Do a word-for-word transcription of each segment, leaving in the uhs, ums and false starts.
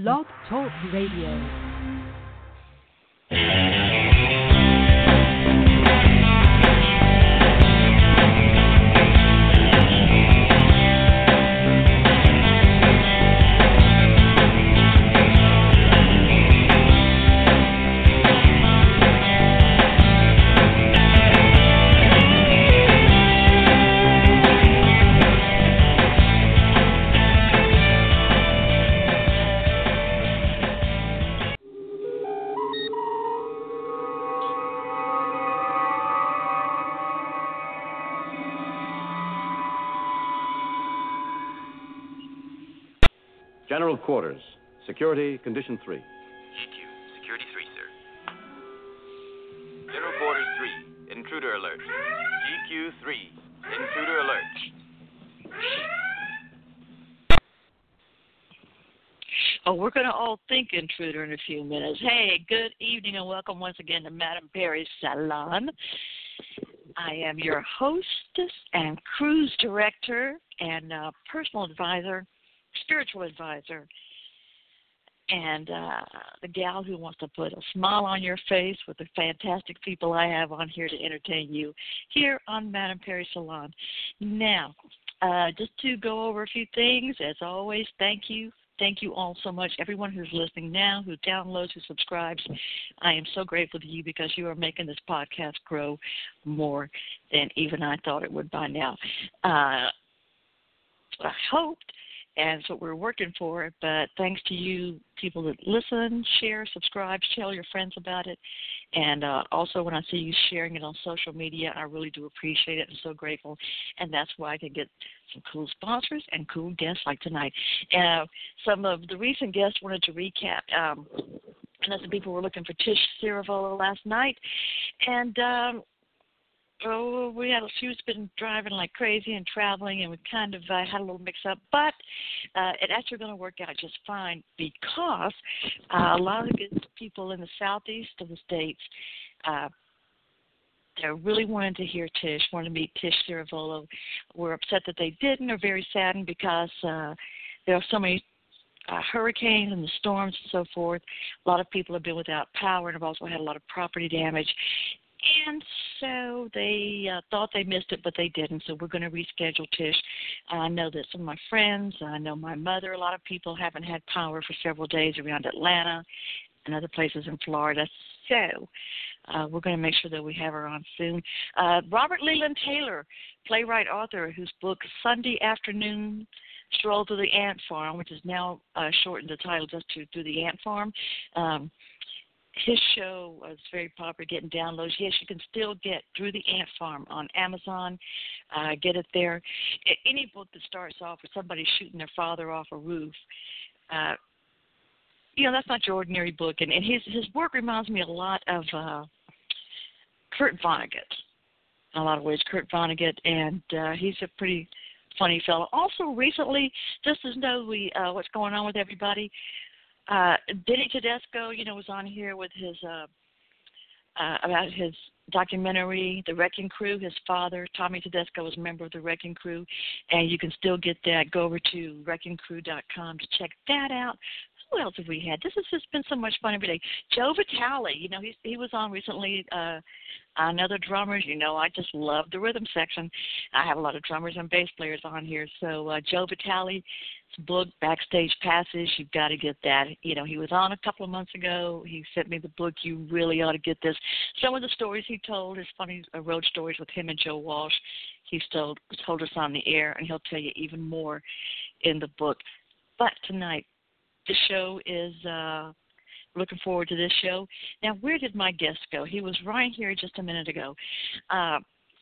Blog Talk Radio. General Quarters. Security, Condition three. G Q, Security three, sir. General Quarters three, Intruder Alert. G Q three, Intruder Alert. Oh, we're going to all think intruder in a few minutes. Hey, good evening and welcome once again to Madame Perry's Salon. I am your hostess and cruise director and uh, personal advisor, spiritual advisor, and uh, the gal who wants to put a smile on your face with the fantastic people I have on here to entertain you here on Madame Perry Salon. Now, uh, just to go over a few things, as always, thank you. Thank you all so much, everyone who's listening now, who downloads, who subscribes. I am so grateful to you because you are making this podcast grow more than even I thought it would by now. Uh, I hoped. And that's what we're working for. But thanks to you people that listen, share, subscribe, tell your friends about it. And uh, also when I see you sharing it on social media, I really do appreciate it. I'm so grateful. And that's why I can get some cool sponsors and cool guests like tonight. Uh, some of the recent guests wanted to recap. Um, and that's the people were looking for Tish Ciravolo last night. And um, Oh, we had she's been driving like crazy and traveling, and we kind of uh, had a little mix-up. But uh, it actually going to work out just fine because uh, a lot of the people in the southeast of the states, uh, they're really wanting to hear Tish, wanting to meet Tish Ciravolo. We're upset that they didn't. They're very saddened because uh, there are so many Uh, hurricanes and the storms and so forth. A lot of people have been without power and have also had a lot of property damage. And so they uh, thought they missed it, but they didn't. So we're going to reschedule Tish. I know that some of my friends, I know my mother, a lot of people haven't had power for several days around Atlanta and other places in Florida. So uh, we're going to make sure that we have her on soon. Uh, Robert Leland Taylor, playwright, author, whose book Sunday Afternoon Stroll Through the Ant Farm, which is now uh, shortened the title just to Through the Ant Farm. Um, his show was very popular, getting downloads. Yes, you can still get Through the Ant Farm on Amazon. Uh, get it there. Any book that starts off with somebody shooting their father off a roof, uh, you know, that's not your ordinary book. And, and his, his work reminds me a lot of uh, Kurt Vonnegut in a lot of ways, Kurt Vonnegut, and uh, he's a pretty funny fellow. Also, recently, just to know we uh, what's going on with everybody, uh, Denny Tedesco, you know, was on here with his uh, uh, about his documentary, The Wrecking Crew. His father, Tommy Tedesco, was a member of the Wrecking Crew, and you can still get that. Go over to wrecking crew dot com to check that out. Who else have we had? This has just been so much fun every day. Joe Vitale, you know, he he was on recently. Uh, another drummers, you know, I just love the rhythm section. I have a lot of drummers and bass players on here. So uh, Joe Vitale's book, Backstage Passes, you've got to get that. You know, he was on a couple of months ago. He sent me the book. You really ought to get this. Some of the stories he told, his funny uh, road stories with him and Joe Walsh, he's told told us on the air, and he'll tell you even more in the book. But tonight, the show is, uh, looking forward to this show. Now, where did my guest go? He was right here just a minute ago. Uh,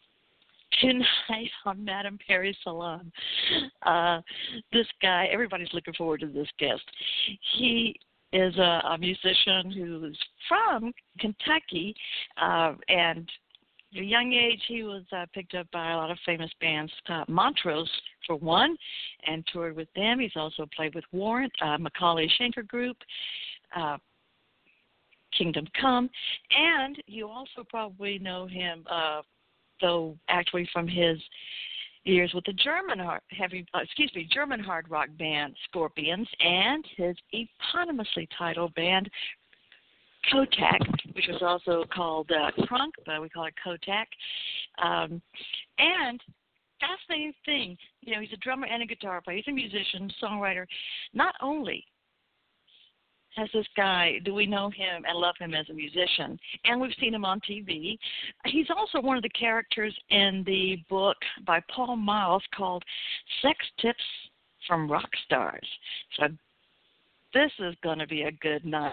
tonight on Madame Perry Salon, uh, this guy, everybody's looking forward to this guest. He is a, a musician who's from Kentucky, uh, and at a young age, he was uh, picked up by a lot of famous bands, uh, Montrose, for one, and toured with them. He's also played with Warrant, uh, Macaulay Schenker Group, uh, Kingdom Come, and you also probably know him, uh, though actually from his years with the German hard, heavy, uh, excuse me, German hard rock band Scorpions and his eponymously titled band Kotak, which was also called uh, Crunk, but we call it Kotak. Um, and fascinating thing, you know, he's a drummer and a guitar player. He's a musician, songwriter. Not only has this guy, do we know him and love him as a musician, and we've seen him on T V, he's also one of the characters in the book by Paul Miles called Sex Tips from Rock Stars. So this is going to be a good night.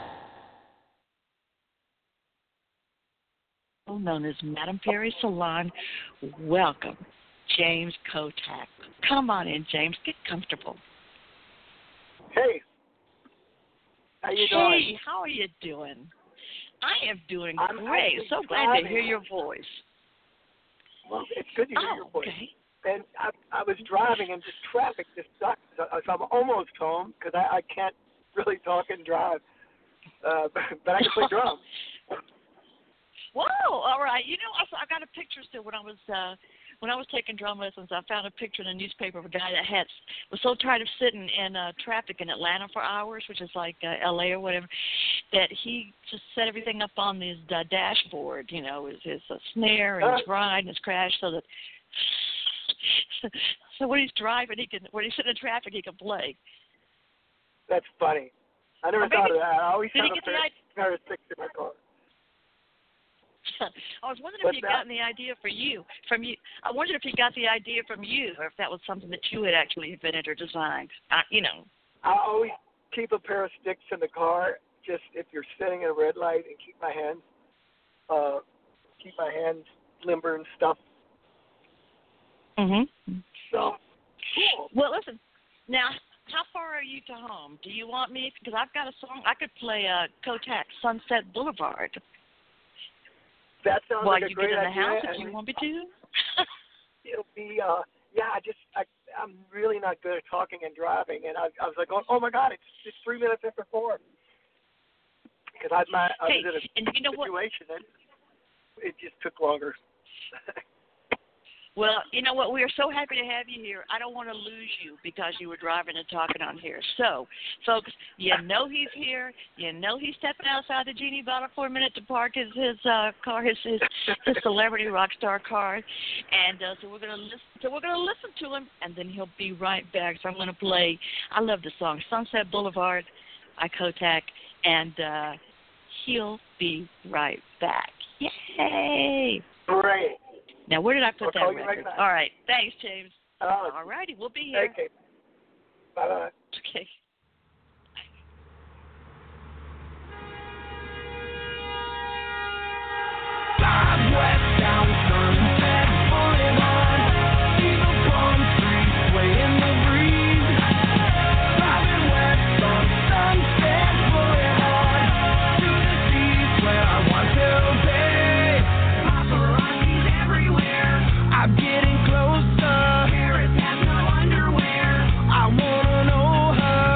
Known as Madame Perry Salon, welcome, James Kotak. Come on in, James. Get comfortable. Hey. How you hey, doing? Hey, how are you doing? I am doing I'm great. So glad driving. to hear your voice. Well, it's good to hear oh, your voice. Okay. And I, I was driving, and just traffic just sucks. So, so I'm almost home because I, I can't really talk and drive. Uh, but, but I can play drums. Whoa! All right. You know, I, I got a picture still when I was uh, when I was taking drum lessons. I found a picture in a newspaper of a guy that had was so tired of sitting in uh, traffic in Atlanta for hours, which is like uh, L A or whatever, that he just set everything up on his uh, dashboard. You know, his, his uh, snare and his ride and his crash, so that so, so when he's driving, he can when he's sitting in traffic, he can play. That's funny. I never or thought maybe, of that. I always did have he a get pair, the pair of sticks in my car. I was wondering What's if you that? got the idea for you from you. I wondered if you got the idea from you, or if that was something that you had actually invented or designed. Uh, you know. I always keep a pair of sticks in the car, just if you're sitting at a red light, and keep my hands, uh, keep my hands limber and stuff. Mhm. So cool. Well, listen. Now, how far are you to home? Do you want me? Because I've got a song. I could play uh, Kotak Sunset Boulevard. That sounds While like a you great get in the idea. house, if and you want me to. It'll be, uh, yeah. I just, I, I'm really not good at talking and driving, and I, I was like, oh, oh my God, it's it's three minutes after four. Because I, my, I hey, was in a and you know situation what? that it just took longer. Well, you know what? We are so happy to have you here. I don't want to lose you because you were driving and talking on here. So, folks, you know he's here. You know he's stepping outside the Genie Bottle for a minute to park his his uh, car, his his, his celebrity rock star car, and uh, so we're gonna listen. So we're gonna listen to him, and then he'll be right back. So I'm gonna play. I love the song Sunset Boulevard by Kotak, and uh, he'll be right back. Yay! Great. Now, where did I put I'll that call you record? right back. All right. Thanks, James. Uh, All righty. We'll be here. Okay. Bye-bye. Okay. West down Sunset Boulevard, see the palm trees sway in the breeze. Driving west on Sunset Boulevard, to the seas where I want to be. Paparazzi's everywhere, I'm getting closer. Paris has no underwear, I wanna know her.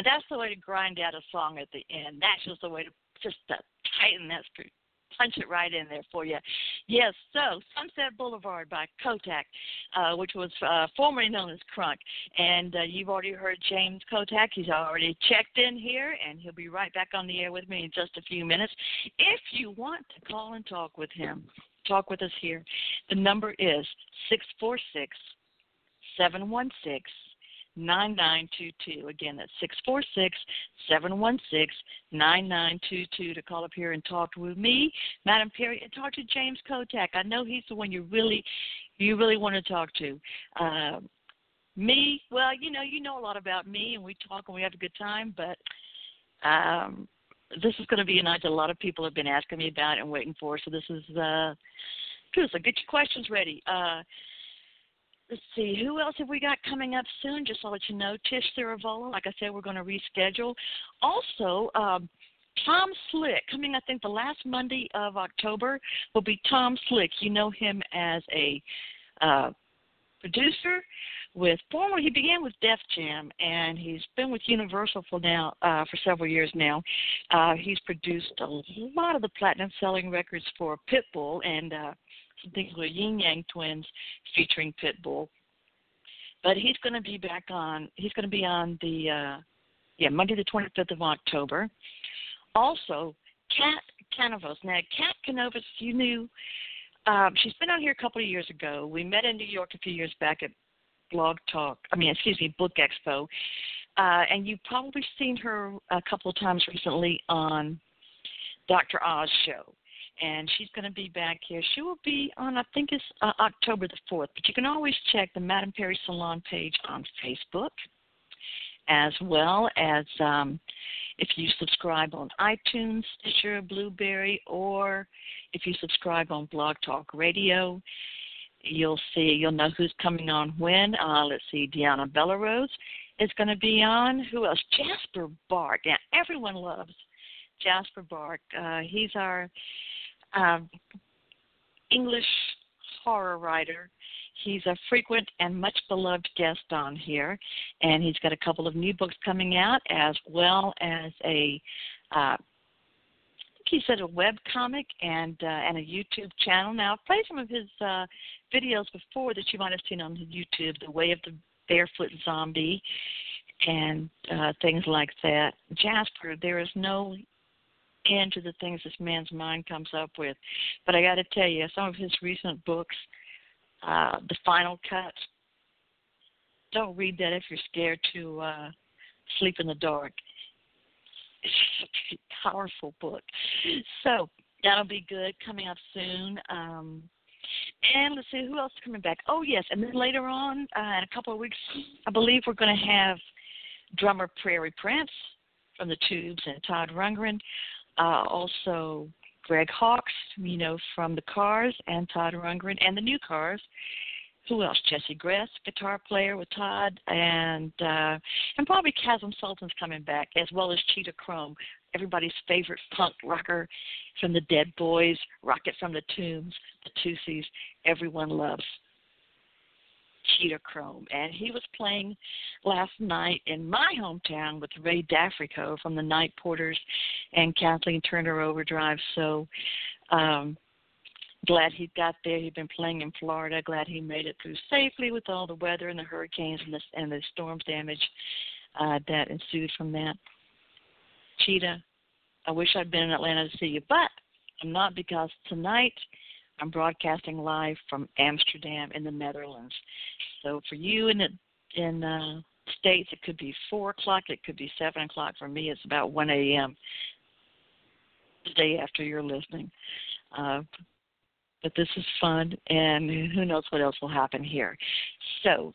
And that's the way to grind out a song at the end. That's just the way to just to tighten that screw. Punch it right in there for you. Yes, so Sunset Boulevard by Kotak, uh, which was uh, formerly known as Crunk. And uh, you've already heard James Kotak. He's already checked in here, and he'll be right back on the air with me in just a few minutes. If you want to call and talk with him, talk with us here, the number is six four six, seven one six, nine nine two two. Again, that's six four six, seven one six, nine nine two two to call up here and talk with me, Madam Perry, and talk to James Kotak. I know he's the one you really you really want to talk to. Uh, me, well, you know, you know a lot about me, and we talk and we have a good time, but um, this is going to be a night that a lot of people have been asking me about and waiting for, so this is uh, good. So get your questions ready. Uh, Let's see, who else have we got coming up soon? Just to let you know, Tish Thiravola, like I said, we're going to reschedule. Also, um, Tom Slick, coming I think the last Monday of October, will be Tom Slick. You know him as a uh, producer with, formerly he began with Def Jam, and he's been with Universal for now uh, for several years now. Uh, he's produced a lot of the platinum-selling records for Pitbull and uh, some things with Yin Yang Twins featuring Pitbull. But he's going to be back on, he's going to be on the, uh, yeah, Monday the twenty-fifth of October. Also, Kat Canovas. Now, Kat Canovas, you knew, um, she's been on here a couple of years ago. We met in New York a few years back at Blog Talk, I mean, excuse me, Book Expo. Uh, and you've probably seen her a couple of times recently on Doctor Oz show. And she's going to be back here. She will be on, I think it's uh, October the fourth. But you can always check the Madame Perry Salon page on Facebook, as well as um, if you subscribe on iTunes, Stitcher, Blueberry, or if you subscribe on Blog Talk Radio, you'll see, you'll know who's coming on when. Uh, let's see, Deanna Bellarose is going to be on. Who else? Jasper Bark. Now, everyone loves Jasper Bark. Uh, he's our Um, English horror writer. He's a frequent and much beloved guest on here, and he's got a couple of new books coming out, as well as a, uh, I think he said a web comic and uh, and a YouTube channel. Now, I've played some of his uh, videos before that you might have seen on YouTube, The Way of the Barefoot Zombie, and uh, things like that. Jasper, there is no end to the things this man's mind comes up with. But I got to tell you, some of his recent books, uh, The Final Cut, don't read that if you're scared to uh, sleep in the dark. It's a pretty powerful book. So that'll be good, coming up soon. Um, and let's see, who else is coming back? Oh, yes, and then later on, uh, in a couple of weeks, I believe we're going to have drummer Prairie Prince from the Tubes and Todd Rundgren. Uh, also, Greg Hawkes, you know, from the Cars, and Todd Rundgren, and the New Cars. Who else? Jesse Gress, guitar player with Todd, and uh, and probably Chasm Sultan's coming back, as well as Cheetah Chrome, everybody's favorite punk rocker from the Dead Boys, Rocket from the Tombs, the Tootsies. Everyone loves Cheetah Chrome, and he was playing last night in my hometown with Ray Dafrico from the Night Porters and Kathleen Turner Overdrive. So um, glad he got there. He'd been playing in Florida. Glad he made it through safely with all the weather and the hurricanes and the, and the storm damage uh, that ensued from that. Cheetah, I wish I'd been in Atlanta to see you, but I'm not, because tonight I'm broadcasting live from Amsterdam in the Netherlands. So for you in the in uh, States, it could be four o'clock, it could be seven o'clock. For me, it's about one a.m. the day after you're listening. Uh, but this is fun, and who knows what else will happen here. So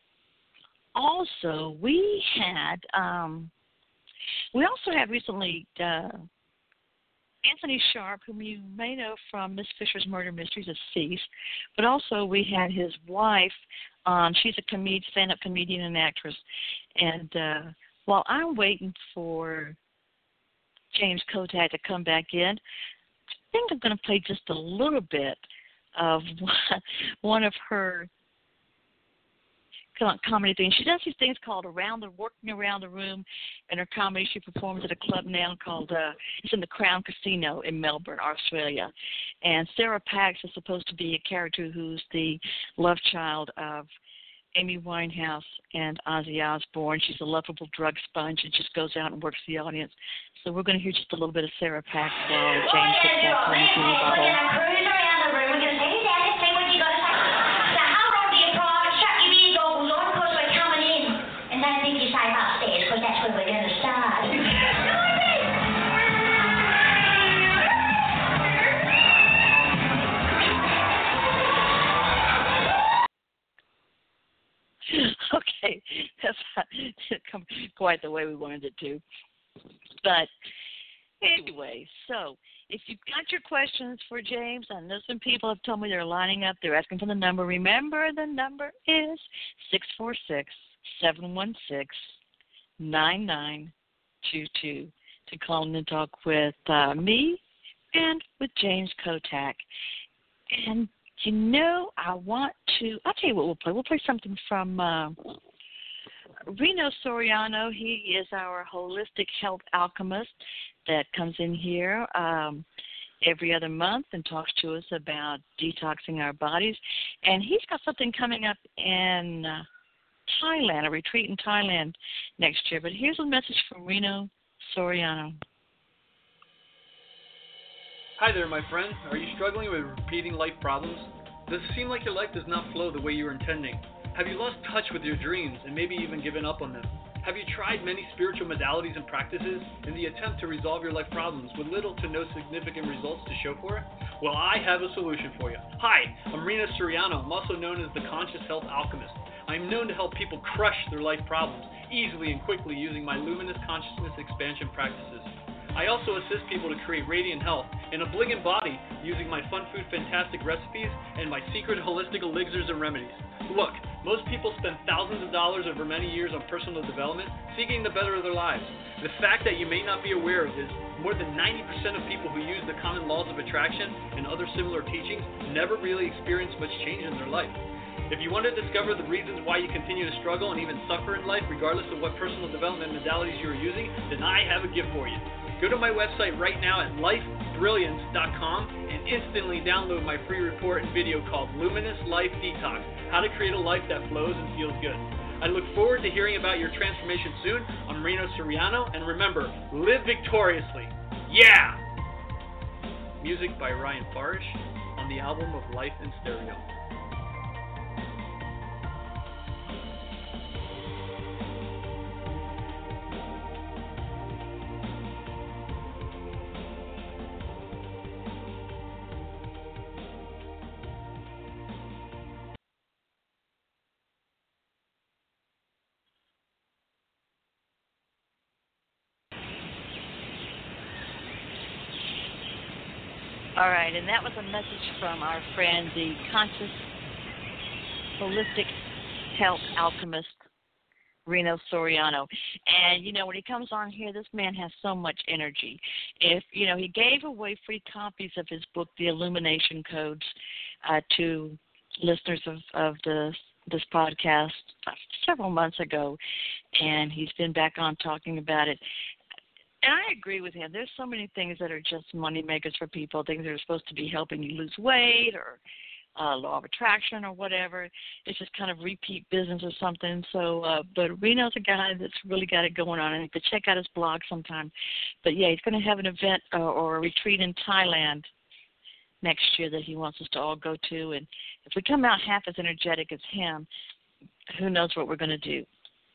also, we had, um, we also had recently uh, Anthony Sharp, whom you may know from Miss Fisher's Murder Mysteries, is deceased, but also we had his wife on. She's a comedian, stand-up comedian and actress. And uh, while I'm waiting for James Kotak to come back in, I think I'm going to play just a little bit of one of her com- comedy thing. She does these things called around the working around the room. In her comedy, she performs at a club now called uh, it's in the Crown Casino in Melbourne, Australia. And Sarah Pax is supposed to be a character who's the love child of Amy Winehouse and Ozzy Osbourne. She's a lovable drug sponge and just goes out and works the audience. So we're going to hear just a little bit of Sarah Pax while James gets back from the bottle. Cruise around the room. We're going to say, Dad, just say what you got to say. Now, how long do you private shut your ear goggles on because we're coming in? And don't think you're safe upstairs because that's where we're going to start. Okay, that's not come quite the way we wanted it to. But anyway, so if you've got your questions for James, I know some people have told me they're lining up. They're asking for the number. Remember, the number is six four six, seven one six, nine nine two two to call in and talk with uh, me and with James Kotak. And you know, I want to, I'll tell you what we'll play. We'll play something from uh, Reno Soriano. He is our holistic health alchemist that comes in here um, every other month and talks to us about detoxing our bodies. And he's got something coming up in uh, Thailand, a retreat in Thailand next year. But here's a message from Reno Soriano. Hi there, my friend. Are you struggling with repeating life problems? Does it seem like your life does not flow the way you were intending? Have you lost touch with your dreams and maybe even given up on them? Have you tried many spiritual modalities and practices in the attempt to resolve your life problems with little to no significant results to show for it? Well, I have a solution for you. Hi, I'm Rena Soriano. I'm also known as the Conscious Health Alchemist. I'm known to help people crush their life problems easily and quickly using my luminous consciousness expansion practices. I also assist people to create radiant health in a bligant body using my Fun Food Fantastic recipes and my secret holistic elixirs and remedies. Look, most people spend thousands of dollars over many years on personal development seeking the better of their lives. The fact that you may not be aware of is more than ninety percent of people who use the common laws of attraction and other similar teachings never really experience much change in their life. If you want to discover the reasons why you continue to struggle and even suffer in life regardless of what personal development modalities you are using, then I have a gift for you. Go to my website right now at life brilliance dot com and instantly download my free report and video called Luminous Life Detox, How to Create a Life That Flows and Feels Good. I look forward to hearing about your transformation soon. I'm Reno Soriano, and remember, live victoriously. Yeah! Music by Ryan Farish on the album of Life in Stereo. All right, and that was a message from our friend, the Conscious Holistic Health Alchemist, Reno Soriano. And, you know, when he comes on here, this man has so much energy. If, you know, he gave away free copies of his book, The Illumination Codes, uh, to listeners of, of the this podcast several months ago, and he's been back on talking about it. And I agree with him. There's so many things that are just money makers for people, things that are supposed to be helping you lose weight or uh, law of attraction or whatever. It's just kind of repeat business or something. So, uh, but Reno's a guy that's really got it going on, and you could check out his blog sometime. But, yeah, he's going to have an event uh, or a retreat in Thailand next year that he wants us to all go to. And if we come out half as energetic as him, who knows what we're going to do.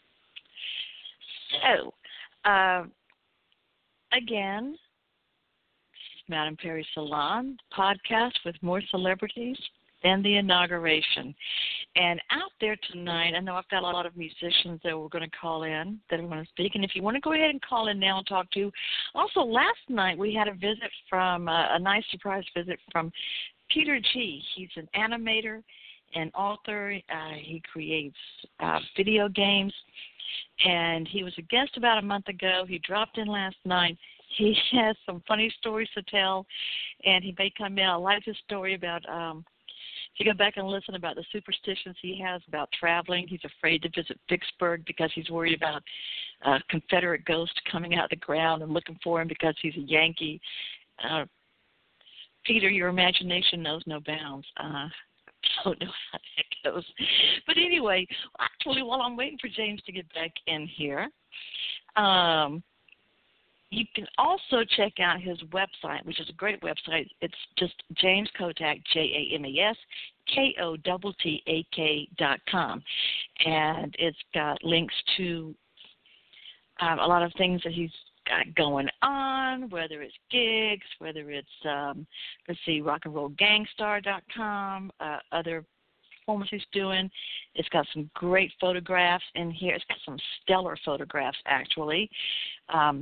So, uh, Again, Madame Perry Salon podcast with more celebrities than the inauguration. And out there tonight, I know I've got a lot of musicians that we're going to call in that are going to speak. And if you want to go ahead and call in now and talk to. Also, last night we had a visit from, uh, a nice surprise visit from Peter G. He's an animator and author. Uh, he creates uh, video games. And he was a guest about a month ago. He dropped in last night. He has some funny stories to tell, and he may come in. I like his story about um, If you go back and listen about the superstitions he has about traveling, he's afraid to visit Vicksburg because he's worried about a Confederate ghost coming out of the ground and looking for him because he's a Yankee. Uh, Peter, your imagination knows no bounds. Uh, I don't know how that goes. But anyway, actually, while I'm waiting for James to get back in here, um, you can also check out his website, which is a great website. It's just James Kotak, J A M E S, K O T T A K dot com. And it's got links to um, a lot of things that he's got going on, whether it's gigs, whether it's, um, let's see, rock and roll gangstar dot com, uh, other performances he's doing. It's got some great photographs in here. It's got some stellar photographs, actually. Um,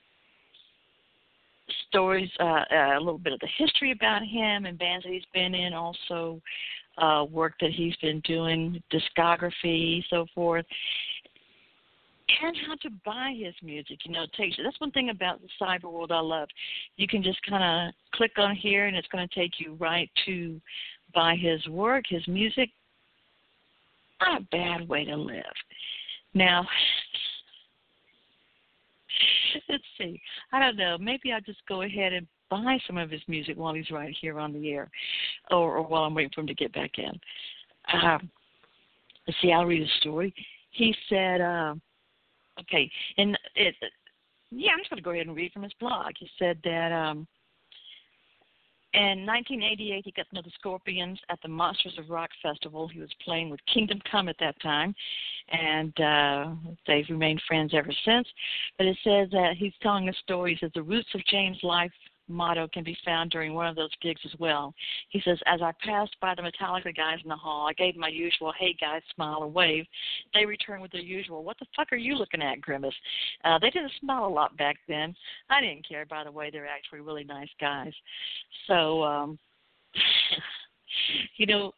stories, uh, uh, a little bit of the history about him and bands that he's been in, also uh, work that he's been doing, discography, so forth. And how to buy his music, you know, it takes you. That's one thing about the cyber world I love. You can just kind of click on here, and it's going to take you right to buy his work, his music. Not a bad way to live. Now, let's see. I don't know. Maybe I'll just go ahead and buy some of his music while he's right here on the air, or, or while I'm waiting for him to get back in. Um, let's see. I'll read a story. He said. Uh, Okay, and it, yeah, I'm just going to go ahead and read from his blog. He said that um, in nineteen eighty-eight, he got to know the Scorpions at the Monsters of Rock Festival. He was playing with Kingdom Come at that time, and uh, they've remained friends ever since. But it says that he's telling a story. He says the roots of James' life motto can be found during one of those gigs as well. He says, as I passed by the Metallica guys in the hall, I gave my usual, hey guys, smile and wave. They returned with their usual, what the fuck are you looking at, grimace? Uh, they didn't smile a lot back then. I didn't care, by the way. They're actually really nice guys. So, um, you know,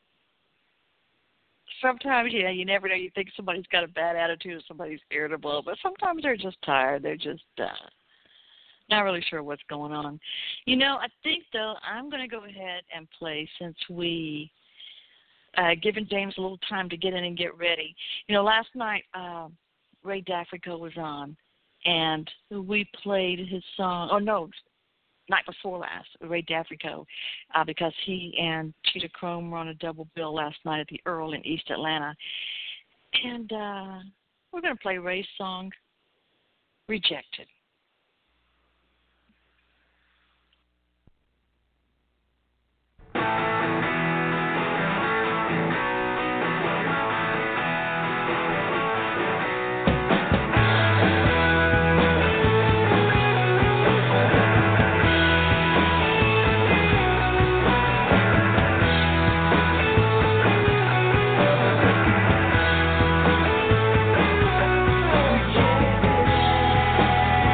sometimes, yeah, you never know. You think somebody's got a bad attitude or somebody's irritable, but sometimes they're just tired. They're just uh, not really sure what's going on. You know, I think, though, I'm going to go ahead and play since we uh, given James a little time to get in and get ready. You know, last night uh, Ray Dafrico was on, and we played his song. Oh, no, night before last, Ray Dafrico, uh, because he and Cheetah Chrome were on a double bill last night at the Earl in East Atlanta. And uh, we're going to play Ray's song, Rejected. Rejected.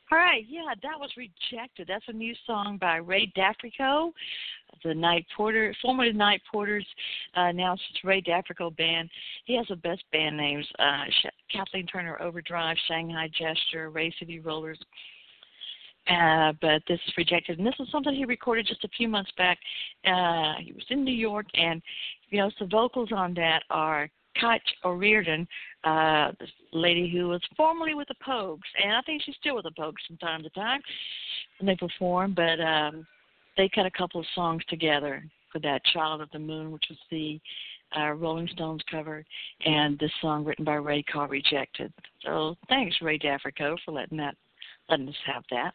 All right, yeah, that was Rejected. That's a new song by Ray Dafrico, the Night Porter, formerly Night Porters, uh, now it's Ray Dafrico Band. He has the best band names, uh, Kathleen Turner Overdrive, Shanghai Gesture, Ray City Rollers. Uh, but this is Rejected, and this is something he recorded just a few months back. Uh, he was in New York, and, you know, the vocals on that are Koch O'Riordan, uh, this lady who was formerly with the Pogues, and I think she's still with the Pogues from time to time when they perform, but um, they cut a couple of songs together for that Child of the Moon, which was the uh, Rolling Stones cover, and this song written by Ray called Rejected. So thanks, Ray Dafrico, for letting that letting us have that.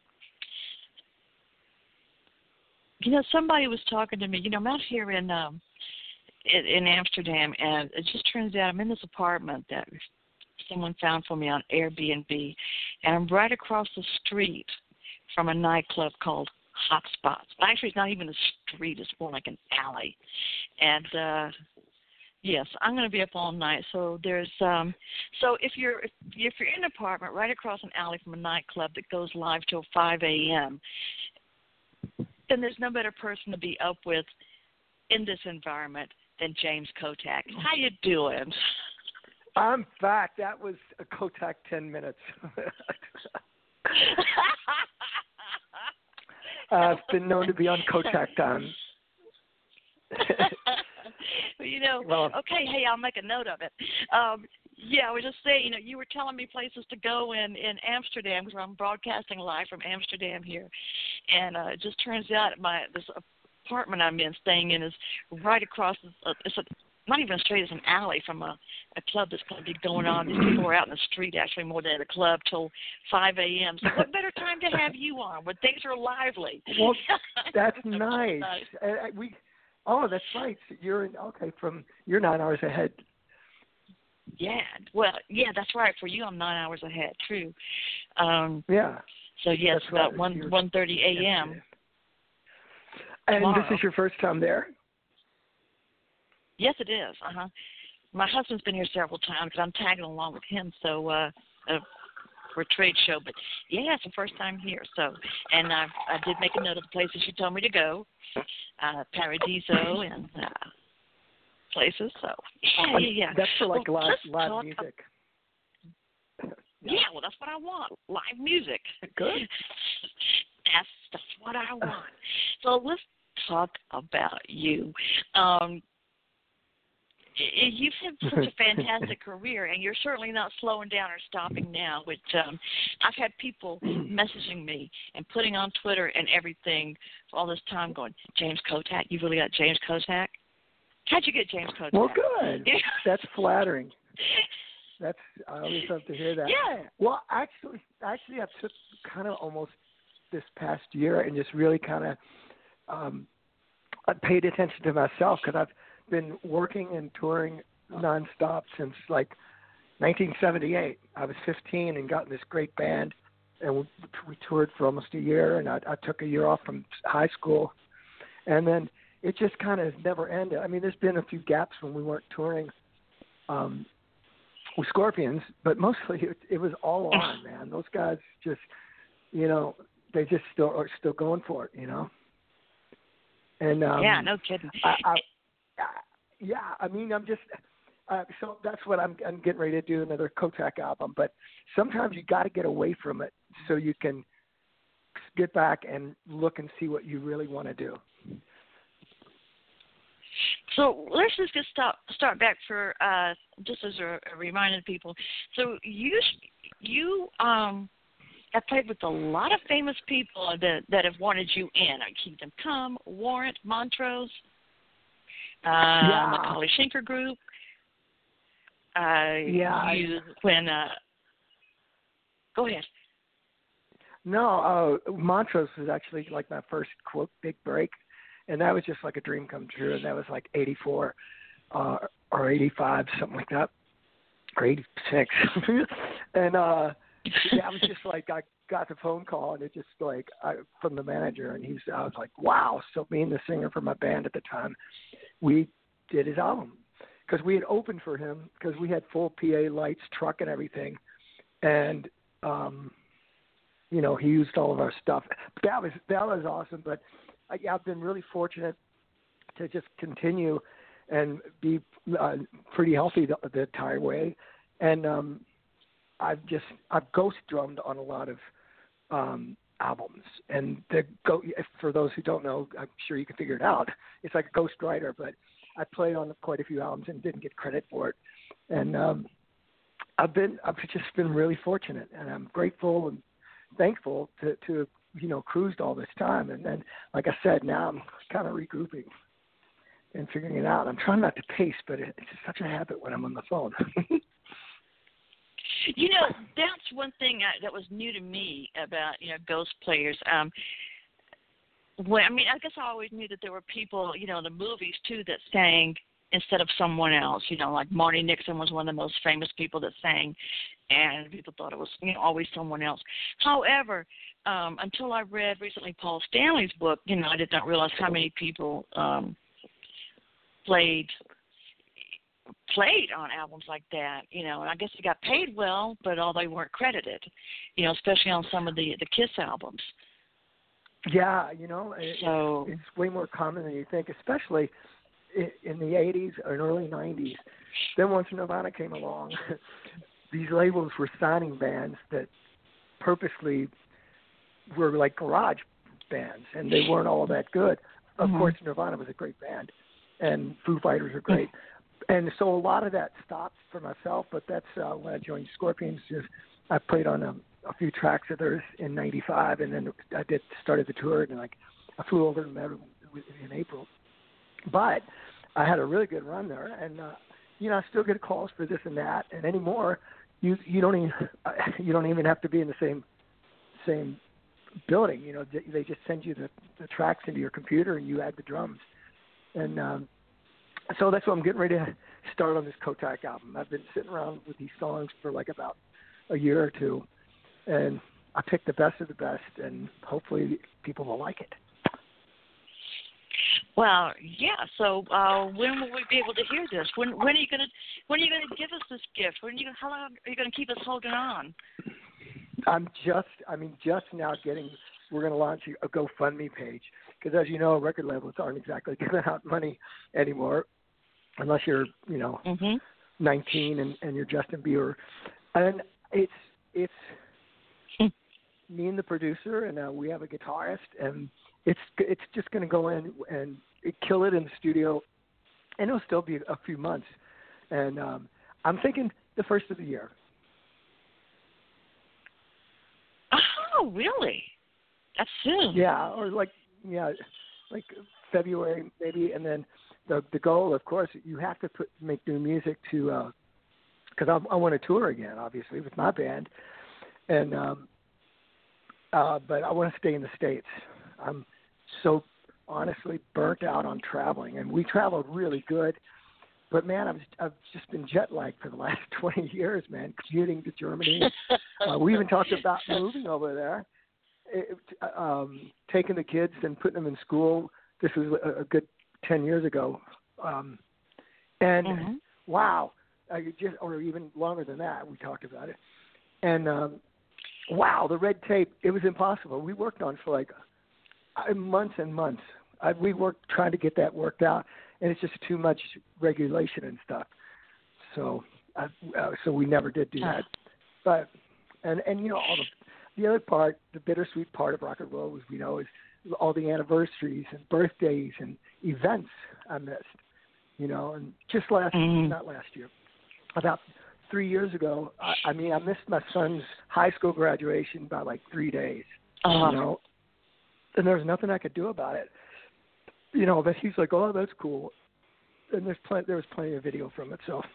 You know, somebody was talking to me, you know, I'm out here in um, in Amsterdam, and it just turns out I'm in this apartment that someone found for me on Airbnb, and I'm right across the street from a nightclub called Hot Spots. Actually, it's not even a street; it's more like an alley. And uh, yes, I'm going to be up all night. So there's, um, so if you're if, if you're in an apartment right across an alley from a nightclub that goes live till five a.m., then there's no better person to be up with in this environment than James Kotak. How you doing? I'm back. That was a Kotak ten minutes. uh, I've been known to be on Kotak time. You know, well, okay, hey, I'll make a note of it. Um, yeah, I was just saying, you know, you were telling me places to go in, in Amsterdam, because I'm broadcasting live from Amsterdam here. And uh, it just turns out my this apartment I'm in, staying in, is right across, uh, it's a, not even a street, it's an alley from a, a club that's going to be going on. These people are out in the street, actually, more than at a club, till five a.m. So what better time to have you on when things are lively? Well, that's nice. Uh, we, oh, that's right. So you're in, okay, from, you're nine hours ahead. Yeah, well, yeah, that's right. For you, I'm nine hours ahead, true. Um, yeah. So, yes, that's about right. one one thirty a.m. And tomorrow. This is your first time there? Yes, it is. Uh-huh. My husband's been here several times because I'm tagging along with him, so uh, uh, for a trade show. But, yeah, it's the first time here. So, and I, I did make a note of the places you told me to go, uh, Paradiso and uh, places. So, yeah, yeah, yeah. That's for, like, well, live, live live music. Yeah, well, that's what I want, live music. Good. That's, that's what I want. So let's talk about you. Um, you've had such a fantastic career, and you're certainly not slowing down or stopping now, which um, I've had people messaging me and putting on Twitter and everything for all this time going, James Kotak, you really got James Kotak? How'd you get James Kotak? Well, good. That's flattering. That's I always love to hear that. Yeah. Well, actually, actually, I took kind of almost this past year and just really kind of um, I paid attention to myself because I've been working and touring nonstop since like nineteen seventy-eight. I was fifteen and got in this great band, and we, we toured for almost a year. And I, I took a year off from high school, and then it just kind of never ended. I mean, there's been a few gaps when we weren't touring. Um, with Scorpions, but mostly it, it was all on, man. Those guys just, you know, they just still are still going for it, you know. And um, yeah, no kidding. I, I, I, yeah, I mean, I'm just uh, so that's what I'm. I'm getting ready to do another Kotak album, but sometimes you got to get away from it so you can get back and look and see what you really want to do. So let's just get start start back for uh, just as a, a reminder to people. So you you um have played with a lot of famous people that that have wanted you in. Kingdom Come, Warrant, Montrose, uh, yeah. Macaulay Schenker Group. Uh, yeah. You, when uh, go ahead. No, uh, Montrose was actually like my first quote big break. And that was just like a dream come true. And that was like eighty-four uh, or eighty-five, something like that, or eighty-six. and uh, yeah, I was just like, I got the phone call, and it just like I, from the manager, and he's, I was like, wow. So being the singer for my band at the time, we did his album because we had opened for him because we had full P A lights, truck, and everything. And um, you know, he used all of our stuff. That was that was awesome. But I, I've been really fortunate to just continue and be uh, pretty healthy the, the entire way. And um, I've just I've ghost drummed on a lot of um, albums. And the go for those who don't know, I'm sure you can figure it out. It's like a ghost writer, but I played on quite a few albums and didn't get credit for it. And um, I've been I've just been really fortunate, and I'm grateful and thankful to, to you know cruised all this time. And then, like I said, now I'm kind of regrouping and figuring it out. I'm trying not to pace, but it, it's such a habit when I'm on the phone. You know, that's one thing I, that was new to me about, you know, ghost players. Um, when, I mean, I guess I always knew that there were people, you know, in the movies, too, that sang instead of someone else. You know, like Marty Nixon was one of the most famous people that sang, and people thought it was, you know, always someone else. However, um, until I read recently Paul Stanley's book, you know, I did not realize how many people um, played played on albums like that, you know, and I guess they got paid well, but all they weren't credited, you know, especially on some of the, the Kiss albums. Yeah, you know, it, so, it's, it's way more common than you think, especially in, in the eighties and early nineties. Then once Nirvana came along, these labels were signing bands that purposely were like garage bands, and they weren't all that good. Of mm-hmm. course, Nirvana was a great band, and Foo Fighters are great. Mm-hmm. And so a lot of that stopped for myself, but that's uh, when I joined Scorpions. Just I played on a, a few tracks of theirs in ninety-five, and then I did started the tour, and like I flew over to them in April. But I had a really good run there, and uh, you know I still get calls for this and that, and anymore you you don't even you don't even have to be in the same same building. You know they just send you the, the tracks into your computer, and you add the drums, and um, so that's what I'm getting ready to start on this Kotak album. I've been sitting around with these songs for like about a year or two, and I picked the best of the best, and hopefully people will like it. Well, yeah. So uh, when will we be able to hear this? When when are you gonna when are you gonna give us this gift? When are you how long are you gonna keep us holding on? I'm just I mean just now getting. We're going to launch a GoFundMe page because, as you know, record labels aren't exactly giving out money anymore unless you're, you know, mm-hmm. nineteen and, and you're Justin Bieber. And it's it's me and the producer, and uh, we have a guitarist, and it's it's just going to go in and kill it in the studio, and it'll still be a few months. And um, I'm thinking the first of the year. Oh, really? That's soon. Yeah, or like yeah, like February maybe, and then the the goal, of course, you have to put make new music to because uh, I, I want to tour again, obviously, with my band, and um, uh, but I want to stay in the States. I'm so honestly burnt out on traveling, and we traveled really good, but man, I've I've just been jet lagged for the last twenty years, man, commuting to Germany. uh, we even talked about moving over there. It, um, taking the kids and putting them in school. This was a, a good ten years ago, um, and mm-hmm. wow, I just or even longer than that. We talked about it, and um, wow, the red tape. It was impossible. We worked on for like uh, months and months. I, we worked trying to get that worked out, and it's just too much regulation and stuff. So, uh, uh, so we never did do that. But and and you know all the. The other part, the bittersweet part of rock and roll, as we know, is all the anniversaries and birthdays and events I missed. You know, and just last, mm-hmm. not last year, about three years ago, I, I mean, I missed my son's high school graduation by like three days. Uh-huh. You know, and there was nothing I could do about it. You know, but he's like, "Oh, that's cool," and there's plenty, there was plenty of video from it, so.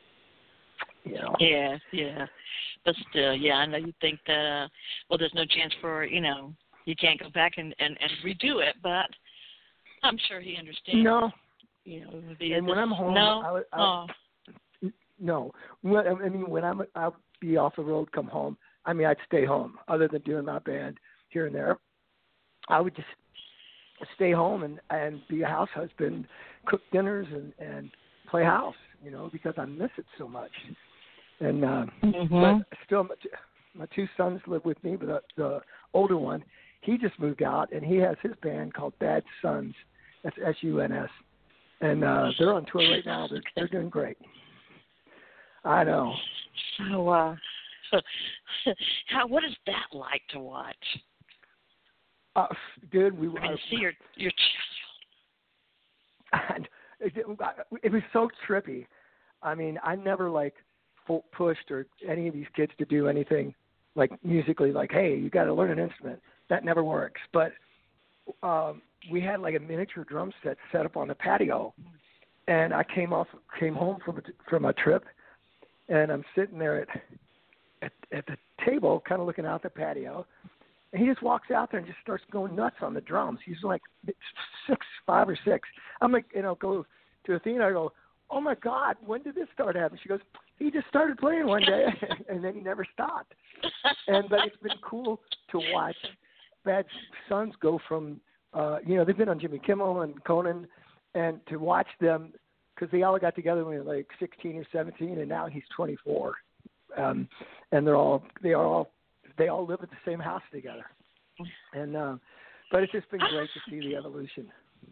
You know. Yeah, yeah. But still, yeah, I know you think that, uh, well, there's no chance for, you know, you can't go back and, and, and redo it, but I'm sure he understands. No. You know, the, and when I'm home, no, I would, I, oh. no. When, I mean, when I'm, I'll be off the road, come home, I mean, I'd stay home other than doing my band here and there. I would just stay home and, and be a house husband, cook dinners and, and play house, you know, because I miss it so much. And uh, mm-hmm. but still, my two sons live with me, but the, the older one, he just moved out, and he has his band called Bad Suns. That's S U N S. And uh, they're on tour right now. They're, they're doing great. I know. So, uh, how, what is that like to watch? Uh, dude, we I mean, uh, see your, your and it, it was so trippy. I mean, I never, like, full pushed or any of these kids to do anything, like, musically, like, hey, you got to learn an instrument. That never works. But um, we had, like, a miniature drum set set up on the patio, and I came off, came home from a, from a trip, and I'm sitting there at, at, at the table, kind of looking out the patio, and he just walks out there and just starts going nuts on the drums. He's like six, five or six. I'm like, you know, go to Athena. I go, oh my God, when did this start happening? She goes, he just started playing one day, and then he never stopped. And but it's been cool to watch Bad Sons go from, uh, you know, they've been on Jimmy Kimmel and Conan, and to watch them, because they all got together when they were like sixteen or seventeen, and now he's twenty-four, um, and they're all they are all they all live at the same house together, and uh, but it's just been great to see the evolution.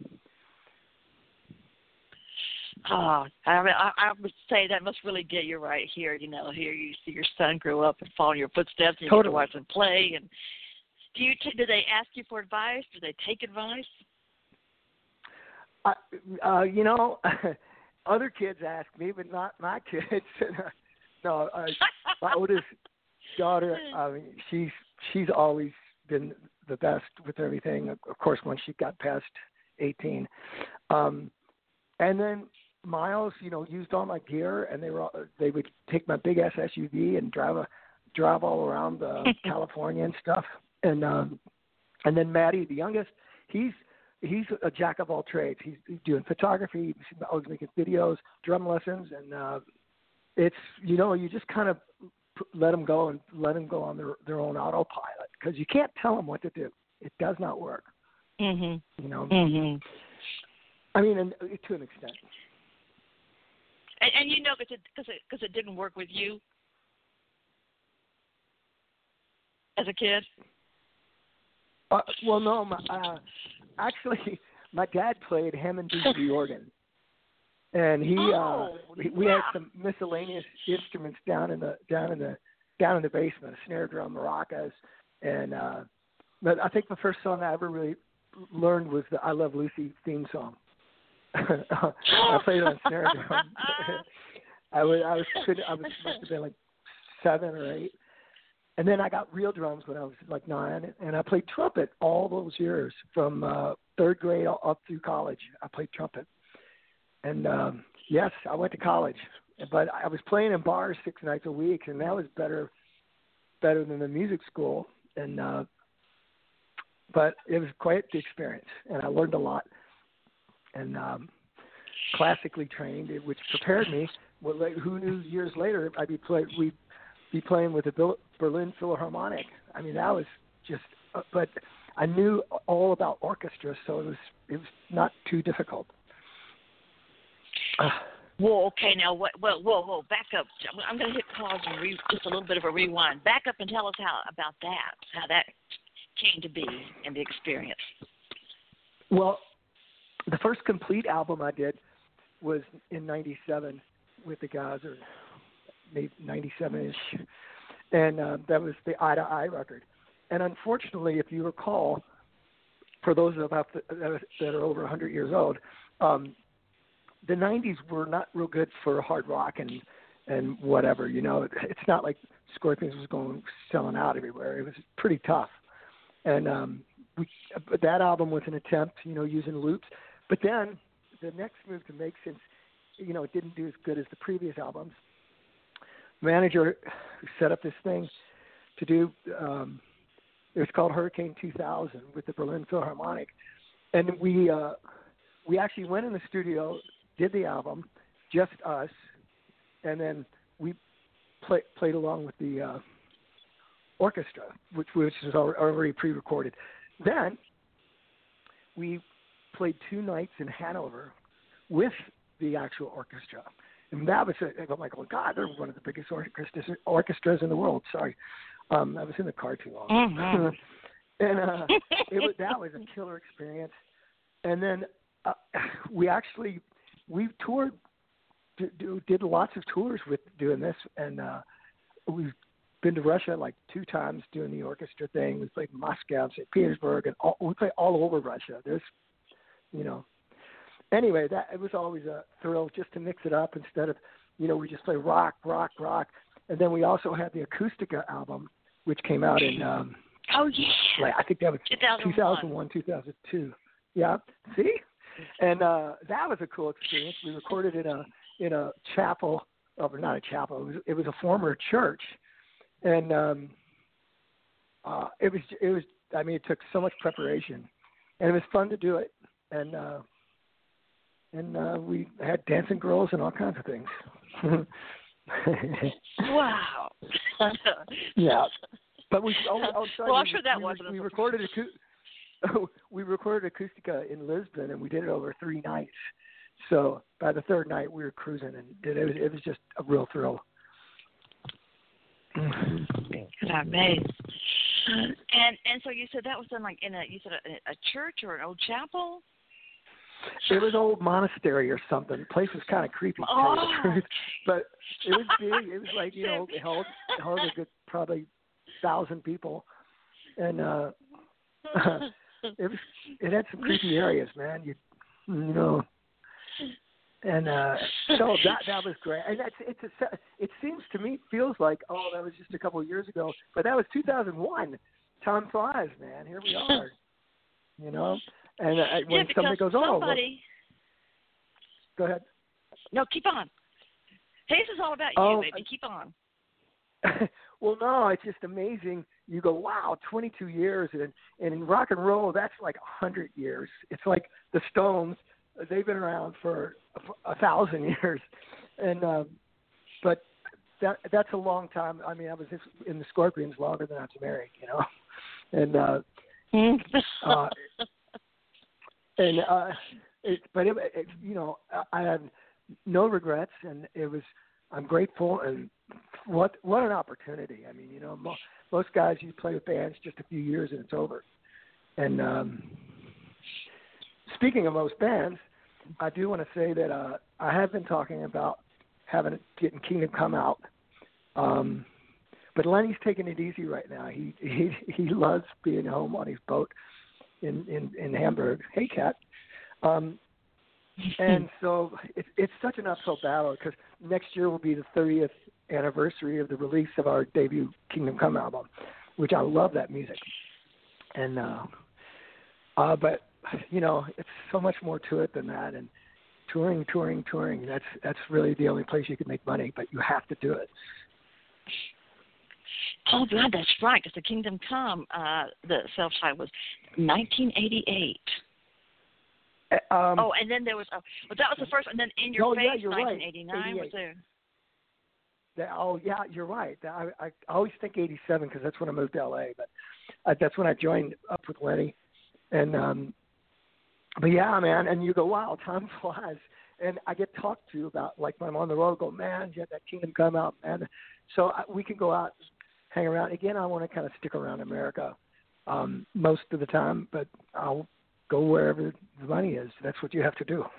Oh, I, mean, I, I would say that must really get you right here. You know, here you see your son grow up and follow in your footsteps, and you Totally. get to watch him play. And do you t- do they ask you for advice? Do they take advice? Uh, uh, you know, other kids ask me, but not my kids. no, uh, my oldest daughter, I mean, she's she's always been the best with everything. Of course, once she got past eighteen, um, and then Miles, you know, used all my gear, and they were they would take my big ass S U V and drive a drive all around uh, California and stuff. And um, and then Maddie, the youngest, he's he's a jack of all trades. He's, he's doing photography, he's always making videos, drum lessons, and uh, it's, you know, you just kind of let them go and let them go on their their own autopilot, because you can't tell them what to do. It does not work. Mhm. You know. Mhm. I mean, and, to an extent. And, and you know, because it, cause it, cause it didn't work with you as a kid? Uh, well, no, my, uh, actually, my dad played Hammond B G organ, and he oh, uh, we, we yeah. had some miscellaneous instruments down in the down in the down in the basement, a snare drum, maracas, and uh, but I think the first song I ever really learned was the "I Love Lucy" theme song. I played it on snare drum. I was I was I was must have been like seven or eight. And then I got real drums when I was like nine, and I played trumpet all those years from uh, third grade up through college. I played trumpet, and um, yes, I went to college, but I was playing in bars six nights a week, and that was better, better than the music school. And uh, but it was quite the experience, and I learned a lot, and um, classically trained, which prepared me. Well, like, who knew years later I'd be play we. be playing with the Berlin Philharmonic. I mean, that was just, uh, but I knew all about orchestra, so it was it was not too difficult. Uh, Whoa, okay, now, what, whoa, whoa, whoa, back up. I'm going to hit pause and re, just a little bit of a rewind. Back up and tell us how about that, how that came to be and the experience. Well, the first complete album I did was in ninety-seven with the guys, or maybe ninety-seven-ish, and uh, that was the Eye to Eye record. And unfortunately, if you recall, for those of us that, that are over one hundred years old, um, the nineties were not real good for hard rock and and whatever. You know, it, it's not like Scorpions was going selling out everywhere. It was pretty tough. And um, we, that album was an attempt, you know, using loops. But then the next move to make, since, you know, it didn't do as good as the previous albums, manager set up this thing to do, um, it was called Hurricane two thousand with the Berlin Philharmonic. And we uh, we actually went in the studio, did the album, just us, and then we play, played along with the uh, orchestra, which, which was already pre-recorded. Then we played two nights in Hanover with the actual orchestra. And that was, I'm like, oh, God, they're one of the biggest orchestras, orchestras in the world. Sorry. Um, I was in the car too long. Mm-hmm. and uh, it was, that was a killer experience. And then uh, we actually, we toured, do, do, did lots of tours with doing this. And uh, we've been to Russia like two times doing the orchestra thing. We played in Moscow, Saint Petersburg, and all, we play all over Russia. There's, you know, anyway, that it was always a thrill just to mix it up instead of, you know, we just play rock, rock, rock. And then we also had the Acoustica album, which came out in, um, oh, yeah. like, I think that was two thousand one. two thousand one, two thousand two. Yeah, see? And uh, that was a cool experience. We recorded in a in a chapel, or not a chapel, it was, it was a former church. And um, uh, it was, it was, I mean, it took so much preparation. And it was fun to do it. And uh, and uh, we had dancing girls and all kinds of things. Wow. Yeah. But we, oh, oh, sorry, well, I'm we, sure that we, wasn't. We a recorded acou- we recorded Acoustica in Lisbon, and we did it over three nights. So by the third night, we were cruising, and it, it was it was just a real thrill. I made. And and so you said that was done like in a you said a, a church or an old chapel. It was an old monastery or something. The place was kind of creepy, to oh. tell you the truth. But it was big. It was like, you know, it held, it held a good probably thousand people. And uh, it was it had some creepy areas, man. You, you know. And uh, so that that was great. And that's it's a, it seems to me feels like, oh, that was just a couple of years ago. But that was two thousand one. Time flies, man. Here we are. You know. And uh, when yeah, somebody goes, oh, somebody... well, go ahead. No, keep on. Hey, this is all about oh, you, baby. Keep on. Well, no, it's just amazing. You go, wow, twenty-two years. And, and in rock and roll, that's like one hundred years. It's like the Stones. They've been around for a, a thousand years. And um, but that that's a long time. I mean, I was just in the Scorpions longer than I was married, you know. And, uh, uh, and uh, it, but it, it, you know, I had no regrets, and it was. I'm grateful, and what what an opportunity. I mean, you know, mo- most guys you play with bands just a few years and it's over. And um, speaking of most bands, I do want to say that uh, I have been talking about having getting Kingdom Come out. Um, but Lenny's taking it easy right now. He he he loves being home on his boat in in, in Hamburg. Hey, Kat. Um, and so it's it's such an uphill battle because next year will be the thirtieth anniversary of the release of our debut Kingdom Come album, which I love that music. And uh, uh, but you know, it's so much more to it than that. And touring, touring, touring. That's that's really the only place you can make money, but you have to do it. Oh, God, that's right, because the Kingdom Come, uh, the self-titled was nineteen eighty-eight. Um, oh, and then there was, a, but that was the first, and then In Your oh, Face, yeah, you're nineteen eighty-nine right. was there. The, oh, yeah, you're right. I, I, I always think eighty-seven because that's when I moved to L A, but uh, that's when I joined up with Lenny. And, um, but yeah, man, and you go, wow, time flies. And I get talked to about, like, when I'm on the road, I go, man, you had that Kingdom Come out, man. So I, we can go out, hang around. Again, I want to kind of stick around America um, most of the time, but I'll go wherever the money is. That's what you have to do.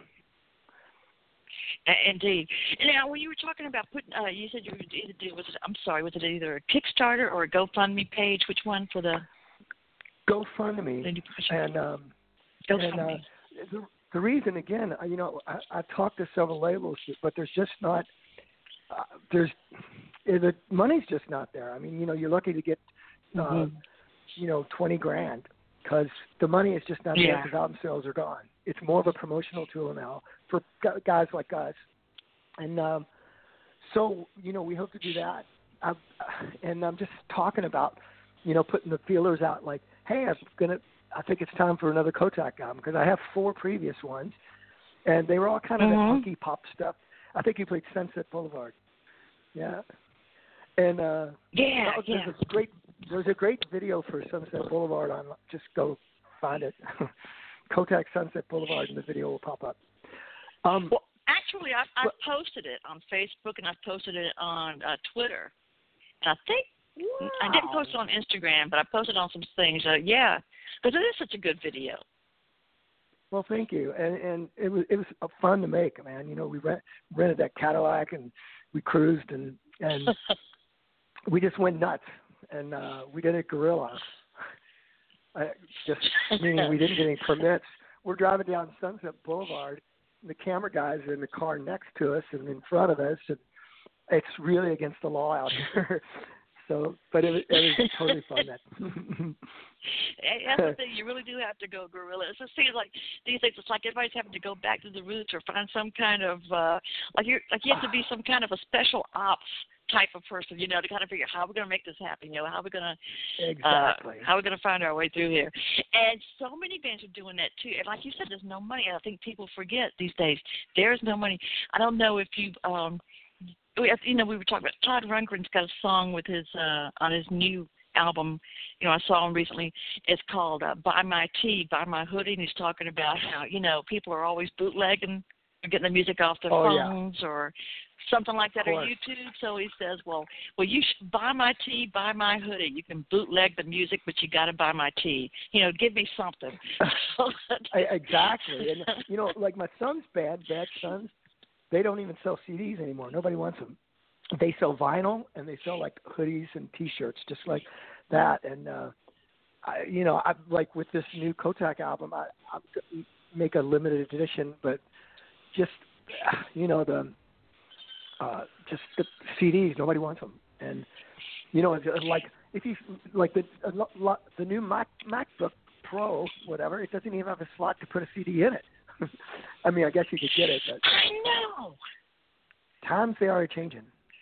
Indeed. Now, when you were talking about putting, uh, you said you would either do, was it, I'm sorry, was it either a Kickstarter or a GoFundMe page? Which one for the? GoFundMe. And, um, GoFundMe. and uh, the, the reason, again, you know, I, I've talked to several labels, but there's just not, uh, there's, the money's just not there. I mean, you know, you're lucky to get, uh, mm-hmm. you know, twenty grand. Because the money is just not there yeah. because album sales are gone. It's more of a promotional tool now for guys like us. And um, so, you know, we hope to do that. I've, and I'm just talking about, you know, putting the feelers out like, hey, I'm gonna. I think it's time for another Kotak album because I have four previous ones, and they were all kind of mm-hmm. that funky pop stuff. I think you played Sunset Boulevard. Yeah. And uh, yeah, there's yeah. a great there's a great video for Sunset Boulevard on. Just go find it. Kotak Sunset Boulevard, and the video will pop up. Um, well, actually, I've, I've posted it on Facebook and I've posted it on uh, Twitter, and I think Wow. I didn't post it on Instagram, but I posted on some things. Uh, yeah, because it is such a good video. Well, thank you, and and it was it was fun to make, man. You know, we rent, rented that Cadillac and we cruised and and we just went nuts, and uh, we did it guerrilla. I, just meaning we didn't get any permits. We're driving down Sunset Boulevard, and the camera guys are in the car next to us and in front of us, and it's really against the law out here. So, but it, was- it was totally fun. That. That's the thing. You really do have to go guerrilla. It just seems like these days it's like everybody's having to go back to the roots or find some kind of uh, like you like you have to be some kind of a special ops type of person, you know, to kind of figure out how we're going to make this happen. You know, how we're going to Exactly. uh, how we're going to find our way through here. And so many bands are doing that too. And like you said, there's no money. And I think people forget these days there's no money. I don't know if you. Um, We, you know, we were talking about Todd Rundgren's got a song with his uh, on his new album. You know, I saw him recently. It's called uh, "Buy My Tee, Buy My Hoodie," and he's talking about how you know people are always bootlegging, or getting the music off their Oh, phones yeah. or something like that, Of or course. YouTube. So he says, "Well, well, you should buy my tee, buy my hoodie. You can bootleg the music, but you got to buy my tee. You know, give me something." I, exactly, and you know, like my son's band, Bad Sons. They don't even sell C Ds anymore. Nobody wants them. They sell vinyl and they sell like hoodies and T-shirts, just like that. And uh, I, you know, I like with this new Kotak album, I, I make a limited edition, but just you know the uh, just the C Ds. Nobody wants them, and you know, it's like if you like the the new Mac, MacBook Pro, whatever, it doesn't even have a slot to put a C D in it. I mean, I guess you could get it, but I know. Times they are changing.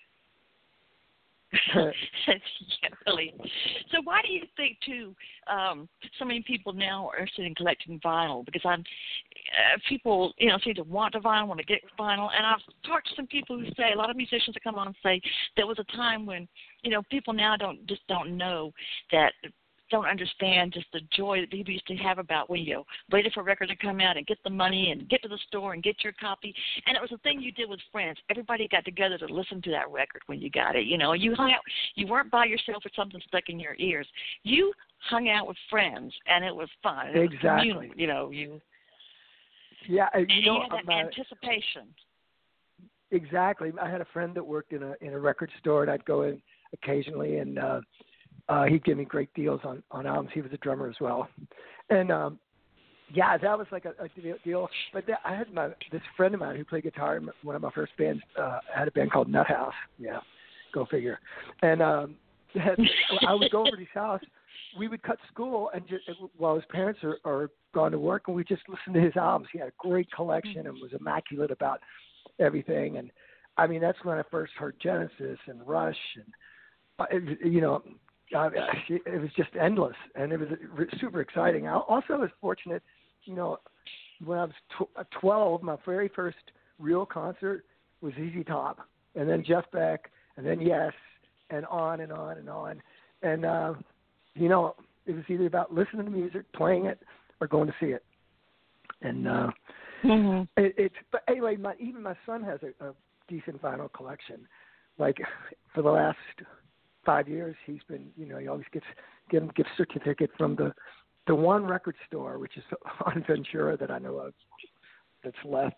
Yeah, really. So why do you think too? Um, so many people now are interested in collecting vinyl because I'm uh, people you know seem to want the vinyl, want to get vinyl, and I've talked to some people who say a lot of musicians that come on and say there was a time when you know people now don't just don't know that. Don't understand just the joy that people used to have about when you waited for a record to come out and get the money and get to the store and get your copy. And it was a thing you did with friends. Everybody got together to listen to that record when you got it. You know, you hung out. You weren't by yourself with something stuck in your ears. You hung out with friends, and it was fun. It Exactly. was communal, you know, you. Yeah, you and know, you had that my, anticipation. Exactly. I had a friend that worked in a in a record store, and I'd go in occasionally, and uh, uh, he'd give me great deals on, on albums. He was a drummer as well, and um, yeah, that was like a, a deal. But that, I had my this friend of mine who played guitar in one of my first bands. Uh, had a band called Nut House. Yeah, go figure. And um, I would go over to his house. We would cut school, and just while his parents are, are gone to work, and we just listened to his albums. He had a great collection and was immaculate about everything. And I mean, that's when I first heard Genesis and Rush, and uh, it, you know, uh, it was just endless, and it was super exciting. I also was fortunate, you know, when I was tw- twelve, my very first real concert was Z Z Top, and then Jeff Beck, and then Yes, and on and on and on, and uh, you know, it was either about listening to music, playing it, or going to see it. And uh, mm-hmm. it, it's but anyway, my, even my son has a, a decent vinyl collection. Like for the last five years, he's been, you know, he always gets get him gift certificate from the the one record store, which is on Ventura that I know of that's left.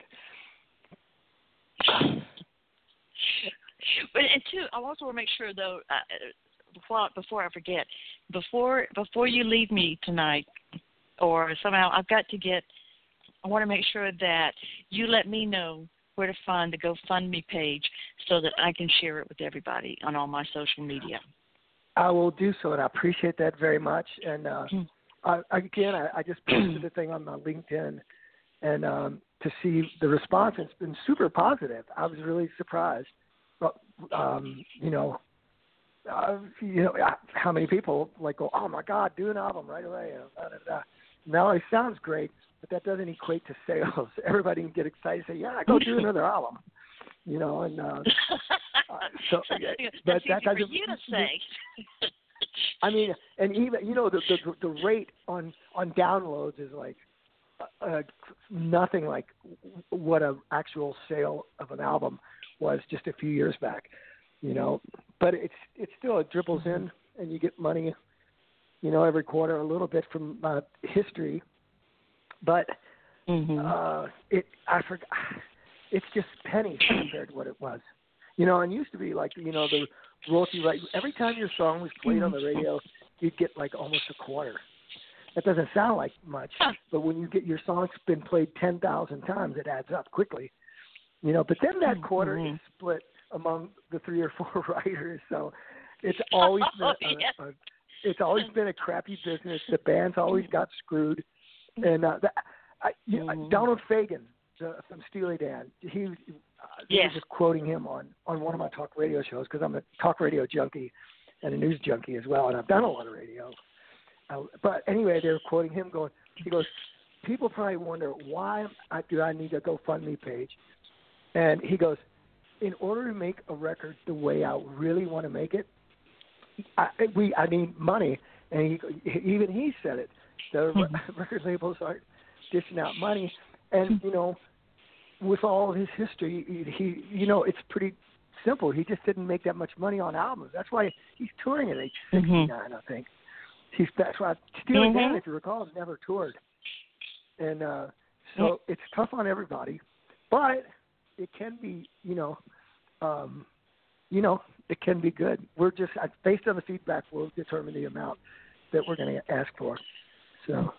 But and two, I also want to make sure though, uh, before before I forget, before before you leave me tonight, or somehow I've got to get. I want to make sure that you let me know where to find the GoFundMe page so that I can share it with everybody on all my social media. I will do so, and I appreciate that very much. And uh, hmm. I, again, I, I just posted the thing on my LinkedIn, and um, to see the response, it's been super positive. I was really surprised. But, um, you know, uh, you know how many people like go, oh my God, do an album right away. Da, da, da. Now it sounds great, but that doesn't equate to sales. Everybody can get excited and say, yeah, go do another album. You know, and uh, uh, so That's but easy that for doesn't. you to say. I mean, and even you know the the, the rate on, on downloads is like uh, nothing like what an actual sale of an album was just a few years back. You know, but it's it's still it dribbles in, and you get money, you know, every quarter a little bit from uh, history. But Mm-hmm. uh, it I forgot. It's just pennies compared to what it was. You know, and it used to be like, you know, the royalty right. Every time your song was played on the radio, you'd get like almost a quarter. That doesn't sound like much, but when you get your song's been played ten thousand times, it adds up quickly. You know, but then that quarter Mm-hmm. is split among the three or four writers, so it's always been Oh, a, yeah. a, it's always been a crappy business. The bands always got screwed, and uh, the, I, you know, Mm-hmm. Donald Fagen the, from Steely Dan, he was, uh, he Yeah. was just quoting him on, on one of my talk radio shows because I'm a talk radio junkie and a news junkie as well, and I've done a lot of radio. Uh, but anyway, they were quoting him going, he goes, people probably wonder why I, do I need a GoFundMe page? And he goes, in order to make a record the way I really want to make it, I, we I need money. And he, even he said it. The Mm-hmm. record labels aren't dishing out money. And, you know, with all of his history, he, he, you know, it's pretty simple. He just didn't make that much money on albums. That's why he's touring at age sixty-nine, mm-hmm. I think. He's, that's why Steely Mm-hmm. Dan, if you recall, never toured. And uh, so mm-hmm. it's tough on everybody. But it can be, you know, um, you know, it can be good. We're just, based on the feedback, we'll determine the amount that we're going to ask for. So...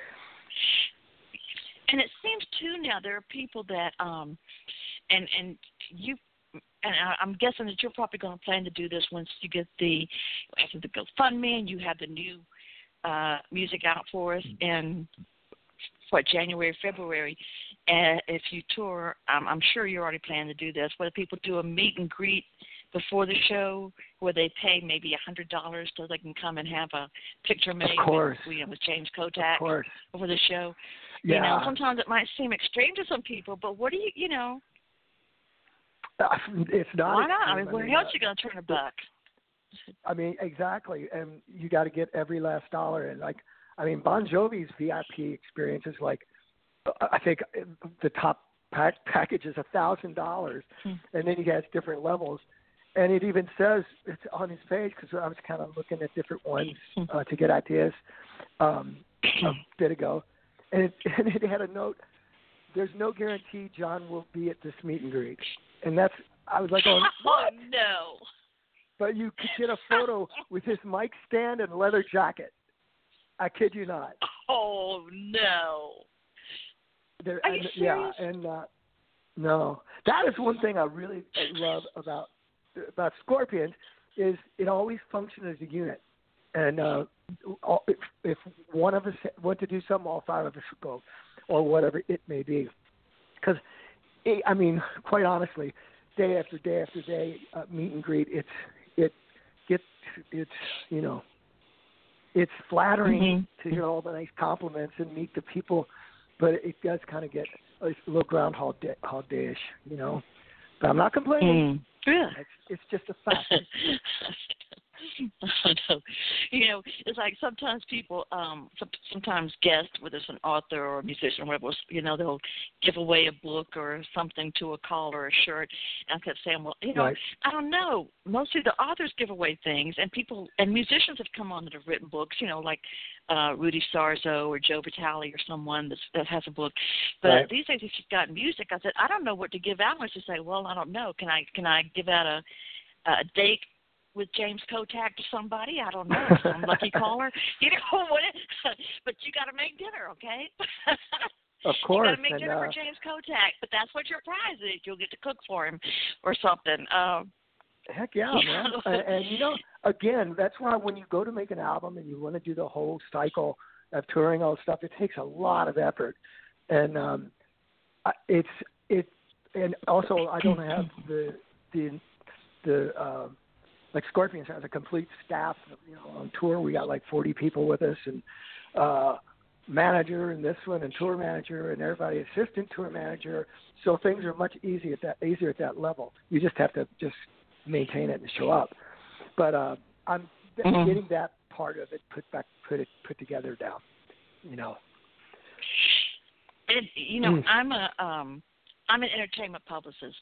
And it seems too now there are people that, um, and and you, and I, I'm guessing that you're probably going to plan to do this once you get the after the GoFundMe and you have the new uh, music out for us in what January, February. And if you tour, um, I'm sure you're already planning to do this. Whether people do a meet and greet before the show, where they pay maybe a hundred dollars so they can come and have a picture made with, you know, with James Kotak before the show. Yeah. You know, sometimes it might seem extreme to some people, but what do you, you know? Uh, it's not. Why not? I extreme. mean, where I mean, else uh, you going to turn a buck? I mean, exactly, and you got to get every last dollar. And like, I mean, Bon Jovi's V I P experience is like, I think the top pack package is a thousand dollars, and then he has different levels. And it even says it's on his page because I was kind of looking at different ones uh, to get ideas um, a bit ago. And it, and it had a note, there's no guarantee John will be at this meet and greet. And that's, I was like, oh, what? Oh, no. But you could get a photo with his mic stand and leather jacket. I kid you not. Oh, no. There, Are and, you serious? serious? Yeah, and uh, no. That is one thing I really love about about Scorpions is it always functions as a unit. And uh, all, if, if one of us want to do something, all five of us would go, or whatever it may be. Because, I mean, quite honestly, day after day after day, uh, meet and greet, it's it gets it's you know, it's flattering Mm-hmm. to hear all the nice compliments and meet the people, but it does kind of get a little Groundhog Day, Hog Day-ish, you know. But I'm not complaining. Mm. Yeah. It's, it's just a fact. No. You know, it's like sometimes people, um, some, sometimes guests, whether it's an author or a musician or whatever, you know, they'll give away a book or something to a call or a shirt. And I kept saying, well, you know, Right. I don't know. Mostly the authors give away things, and people and musicians have come on that have written books, you know, like uh, Rudy Sarzo or Joe Vitale or someone that's, that has a book. But Right. these days, if you've got music, I said, I don't know what to give out. I just say, well, I don't know. Can I can I give out a a date with James Kotak to somebody? I don't know, some lucky caller. You know what? But you got to make dinner, okay? Of course. You got to make and, dinner uh, for James Kotak, but that's what your prize is. You'll get to cook for him or something. Um, Heck yeah, man. and, and, you know, again, that's why when you go to make an album and you want to do the whole cycle of touring, all stuff, it takes a lot of effort. And um, I- it's, it, and also I don't have the, the, the, uh, like Scorpions has a complete staff, you know, on tour. We got like forty people with us, and uh, manager and this one, and tour manager, and everybody, assistant tour manager. So things are much easier at that easier at that level. You just have to just maintain it and show up. But uh, I'm Mm-hmm. getting that part of it put back, put it put together now. You know. and you know, Mm. I'm a um, I'm an entertainment publicist,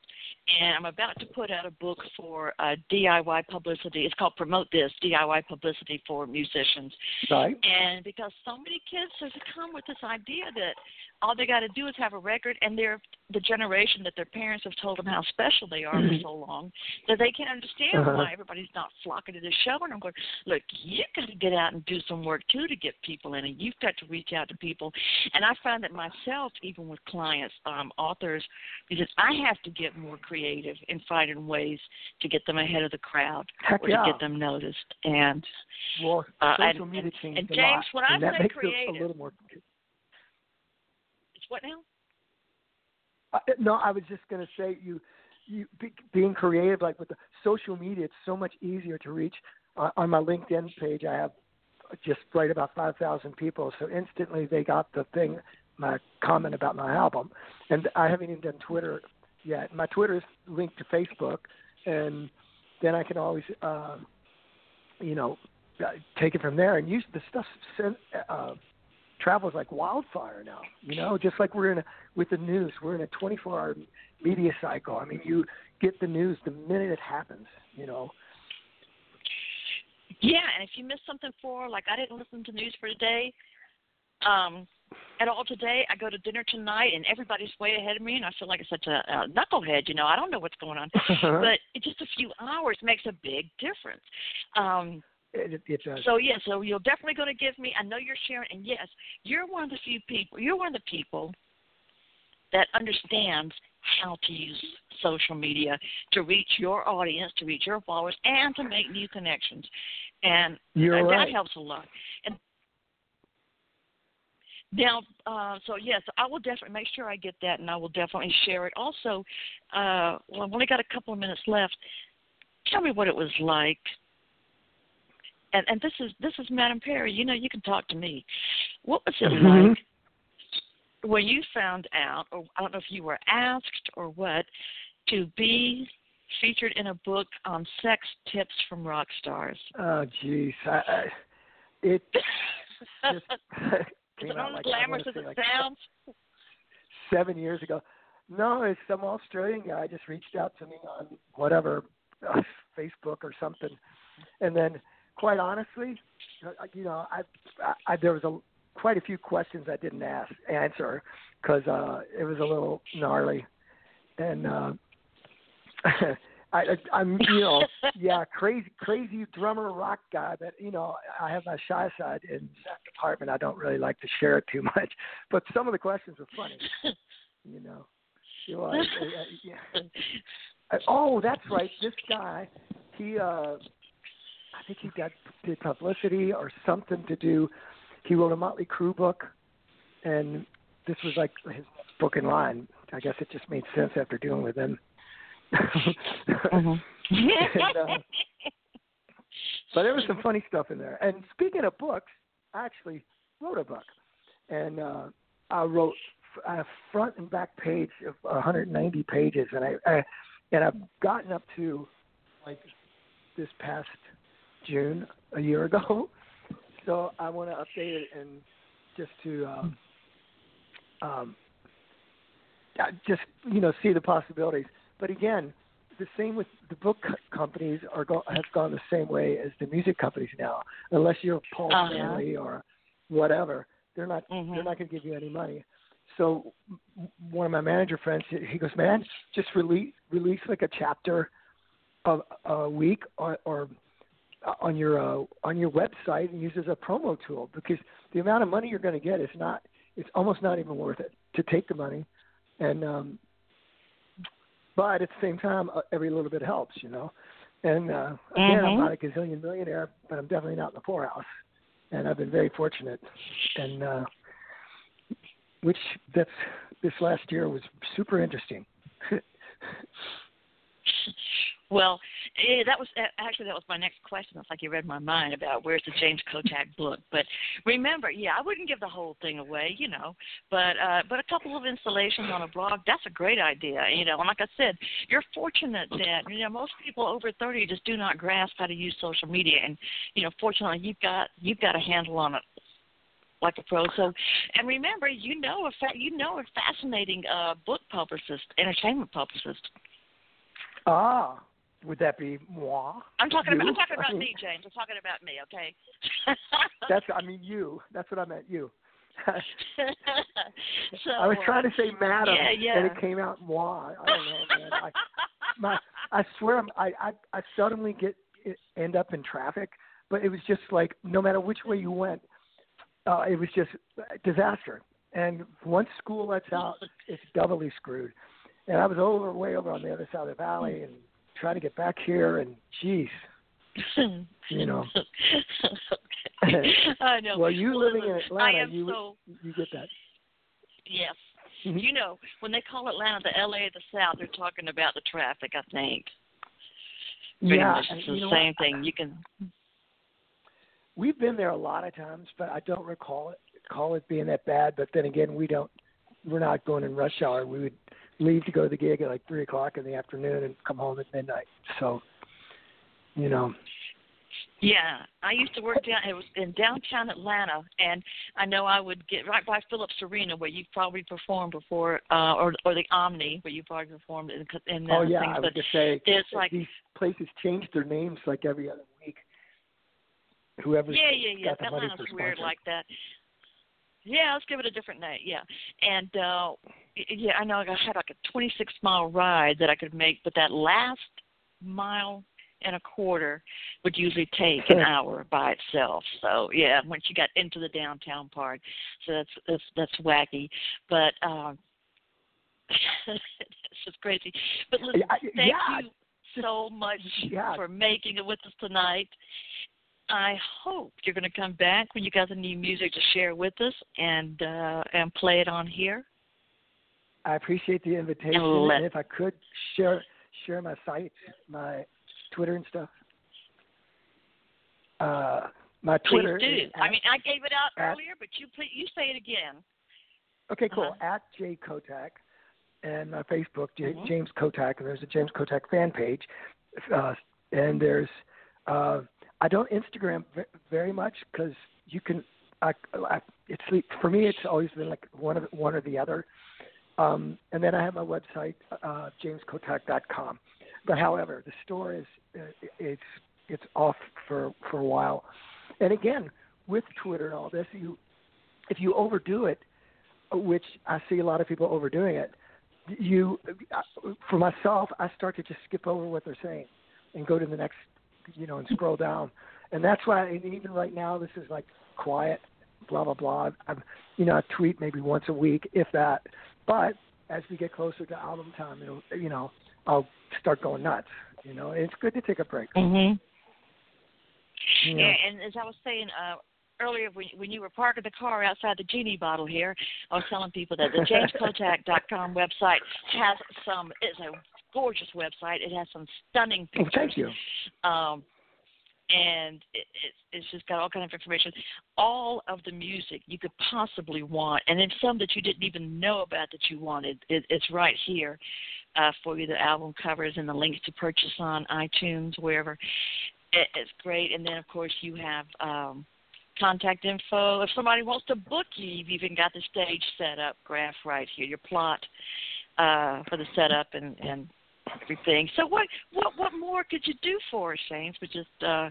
and I'm about to put out a book for uh, D I Y publicity. It's called Promote This, D I Y Publicity for Musicians. Right. And because so many kids have come with this idea that all they got to do is have a record, and they're the generation that their parents have told them how special they are for so long that they can't understand Uh-huh. why everybody's not flocking to the show. And I'm going, look, you've got to get out and do some work, too, to get people in, and you've got to reach out to people. And I find that myself, even with clients, um, authors, because I have to get more creative in finding ways to get them ahead of the crowd Heck or yeah. to get them noticed. And Well, uh, social and, media changed and a James, lot, when I and that say makes creative, it a little more. it's what now? Uh, no, I was just going to say you, you be, being creative, like with the social media, it's so much easier to reach. Uh, on my LinkedIn page, I have just right about five thousand people, so instantly they got the thing, my comment about my album, and I haven't even done Twitter yet. My Twitter is linked to Facebook, and then I can always, uh, you know, uh, take it from there and use the stuff. Sent, uh, travels like wildfire now, you know, just like we're in a, with the news, we're in a twenty-four hour media cycle. I mean, you get the news the minute it happens, you know. Yeah, and if you missed something for, like I didn't listen to news for today um, at all today, I go to dinner tonight and everybody's way ahead of me and I feel like it's such a, a knucklehead, you know, I don't know what's going on. But it, just a few hours makes a big difference. Um It, it does. So, yeah, so you're definitely going to give me, I know you're sharing, and yes, you're one of the few people, you're one of the people that understands how to use social media to reach your audience, to reach your followers, and to make new connections. And You're that right. helps a lot. And now, uh, so, yes, I will definitely make sure I get that, and I will definitely share it. Also, uh, well, I've only got a couple of minutes left. Tell me what it was like. And, and this is this is Madam Perry. You know, you can talk to me. What was it Mm-hmm. like when you found out, or I don't know if you were asked or what, to be featured in a book on sex tips from rock stars? Oh, jeez. I, I, it just Is came it out on like, as I glamorous wanna as say it like sounds? seven years ago. No, it's some Australian guy just reached out to me on whatever, uh, Facebook or something. And then, quite honestly, uh, you know, I, I, I there was a quite a few questions I didn't ask answer because uh, it was a little gnarly, and uh, I, I, I'm you know yeah crazy crazy drummer rock guy, but you know I have my shy side in that department. I don't really like to share it too much, but some of the questions were funny, you know. You know I, I, yeah. I, oh, that's right. This guy, he. Uh, I think he got did publicity or something to do. He wrote a Motley Crue book, and this was like his book in line. I guess it just made sense after dealing with him. Mm-hmm. and, uh, but there was some funny stuff in there. And speaking of books, I actually wrote a book, and uh, I wrote a front and back page of one hundred ninety pages, and I, I and I've gotten up to like this past June a year ago, so I want to update it and just to um, um, just you know see the possibilities. But again, the same with the book co- companies are go- have gone the same way as the music companies now. Unless you're Paul Uh-huh. Stanley or whatever, they're not Mhm. they're not going to give you any money. So m- one of my manager friends, he goes, "Man, just release release like a chapter a, a week or." or on your uh, on your website and use it as a promo tool, because the amount of money you're going to get is not it's almost not even worth it to take the money, and um, but at the same time uh, every little bit helps, you know. And uh, again, Mhm. I'm not a gazillion millionaire, but I'm definitely not in the poorhouse, and I've been very fortunate, and uh, which that's this last year was super interesting. Well, eh, that was actually that was my next question. It's like you read my mind about where's the James Kottak book. But remember, yeah, I wouldn't give the whole thing away, you know. But uh, but a couple of installations on a blog, that's a great idea, you know. And like I said, you're fortunate that you know most people over thirty just do not grasp how to use social media, and you know, fortunately, you've got you've got a handle on it like a pro. So, and remember, you know a fa- you know a fascinating uh, book publicist, entertainment publicist. Ah, would that be moi? I'm talking you? about I'm talking about I mean, me, James. I'm talking about me, okay? That's I mean you. That's what I meant. You. so, I was trying to say madam, yeah, yeah. and it came out moi. I don't know, man. I, my, I swear, I'm, I, I, I seldomly get end up in traffic, but it was just like no matter which way you went, uh, it was just disaster. And once school lets out, it's doubly screwed. And I was over, way over on the other side of the valley, and trying to get back here, and geez, you know. I know. Well, you well, living in Atlanta, I am you so, you get that. Yes. Mm-hmm. You know, when they call Atlanta the L A of the South, they're talking about the traffic, I think. Pretty yeah, much it's the you know same what? thing. You can. We've been there a lot of times, but I don't recall it call it being that bad. But then again, we don't. We're not going in rush hour. We would leave to go to the gig at like three o'clock in the afternoon and come home at midnight. So, you know. Yeah, I used to work down. It was in downtown Atlanta, and I know I would get right by Phillips Arena, where you've probably performed before, uh, or or the Omni, where you probably performed in. in uh, oh yeah, things. I But would just say it's like these places change their names like every other week. Whoever's yeah, yeah, yeah. got the money Atlanta's for weird sponsor. like that. Yeah, let's give it a different name. Yeah, and uh, yeah, I know I had like a twenty-six mile ride that I could make, but that last mile and a quarter would usually take an hour by itself. So yeah, once you got into the downtown part, so that's that's that's wacky. But um, it's just crazy. But listen, I, thank yeah, you so much yeah. for making it with us tonight. I hope you're going to come back when you got the new music to share with us and uh, and play it on here. I appreciate the invitation, And let- and if I could share share my sites, my Twitter and stuff. Uh, my Twitter. Please do. Is I at, mean, I gave it out at, earlier, but you please, you say it again. Okay, cool. Uh-huh. At J Kotak, and my Facebook, J- Mm-hmm. James Kotak, and there's a James Kotak fan page, uh, and there's. Uh, I don't Instagram v- very much because you can. I, I, it's for me. It's always been like one of one or the other. Um, and then I have my website, uh, james kotak dot com. But however, the store is uh, it's it's off for for a while. And again, with Twitter and all this, you if you overdo it, which I see a lot of people overdoing it, you for myself, I start to just skip over what they're saying and go to the next. You know, and scroll down, and that's why. And even right now, this is like quiet, blah blah blah. I'm, you know, I tweet maybe once a week, if that. But as we get closer to album time, it'll, you know, I'll start going nuts. You know, it's good to take a break. Mm-hmm. You know? Yeah, and as I was saying uh, earlier, when, when you were parking the car outside the Genie bottle here, I was telling people that the james kotak dot com website has some. It's a gorgeous website. It has some stunning Oh, pictures. thank you. Um, and it, it, it's just got all kinds of information, all of the music you could possibly want, and then some that you didn't even know about that you wanted. It, it's right here uh, for you, the album covers and the links to purchase on iTunes, wherever. It, it's great. And then, of course, you have um, contact info. If somebody wants to book you, you've even got the stage set up, graph right here, your plot uh, for the setup and, and everything. So what what what more could you do for us, James? But just uh,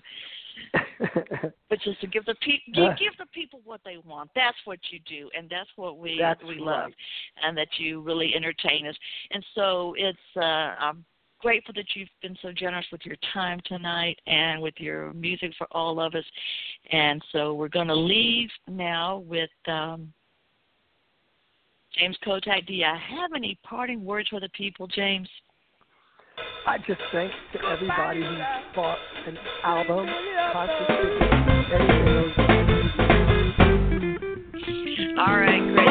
but just to give the pe- give, give the people what they want. That's what you do, and that's what we That's we right. love, and that you really entertain us. And so it's uh, I'm grateful that you've been so generous with your time tonight and with your music for all of us. And so we're going to leave now with. Um, James Kotak, do you have any parting words for the people, James? I just thank to everybody who bought an album, concert tickets, anything. All right, great.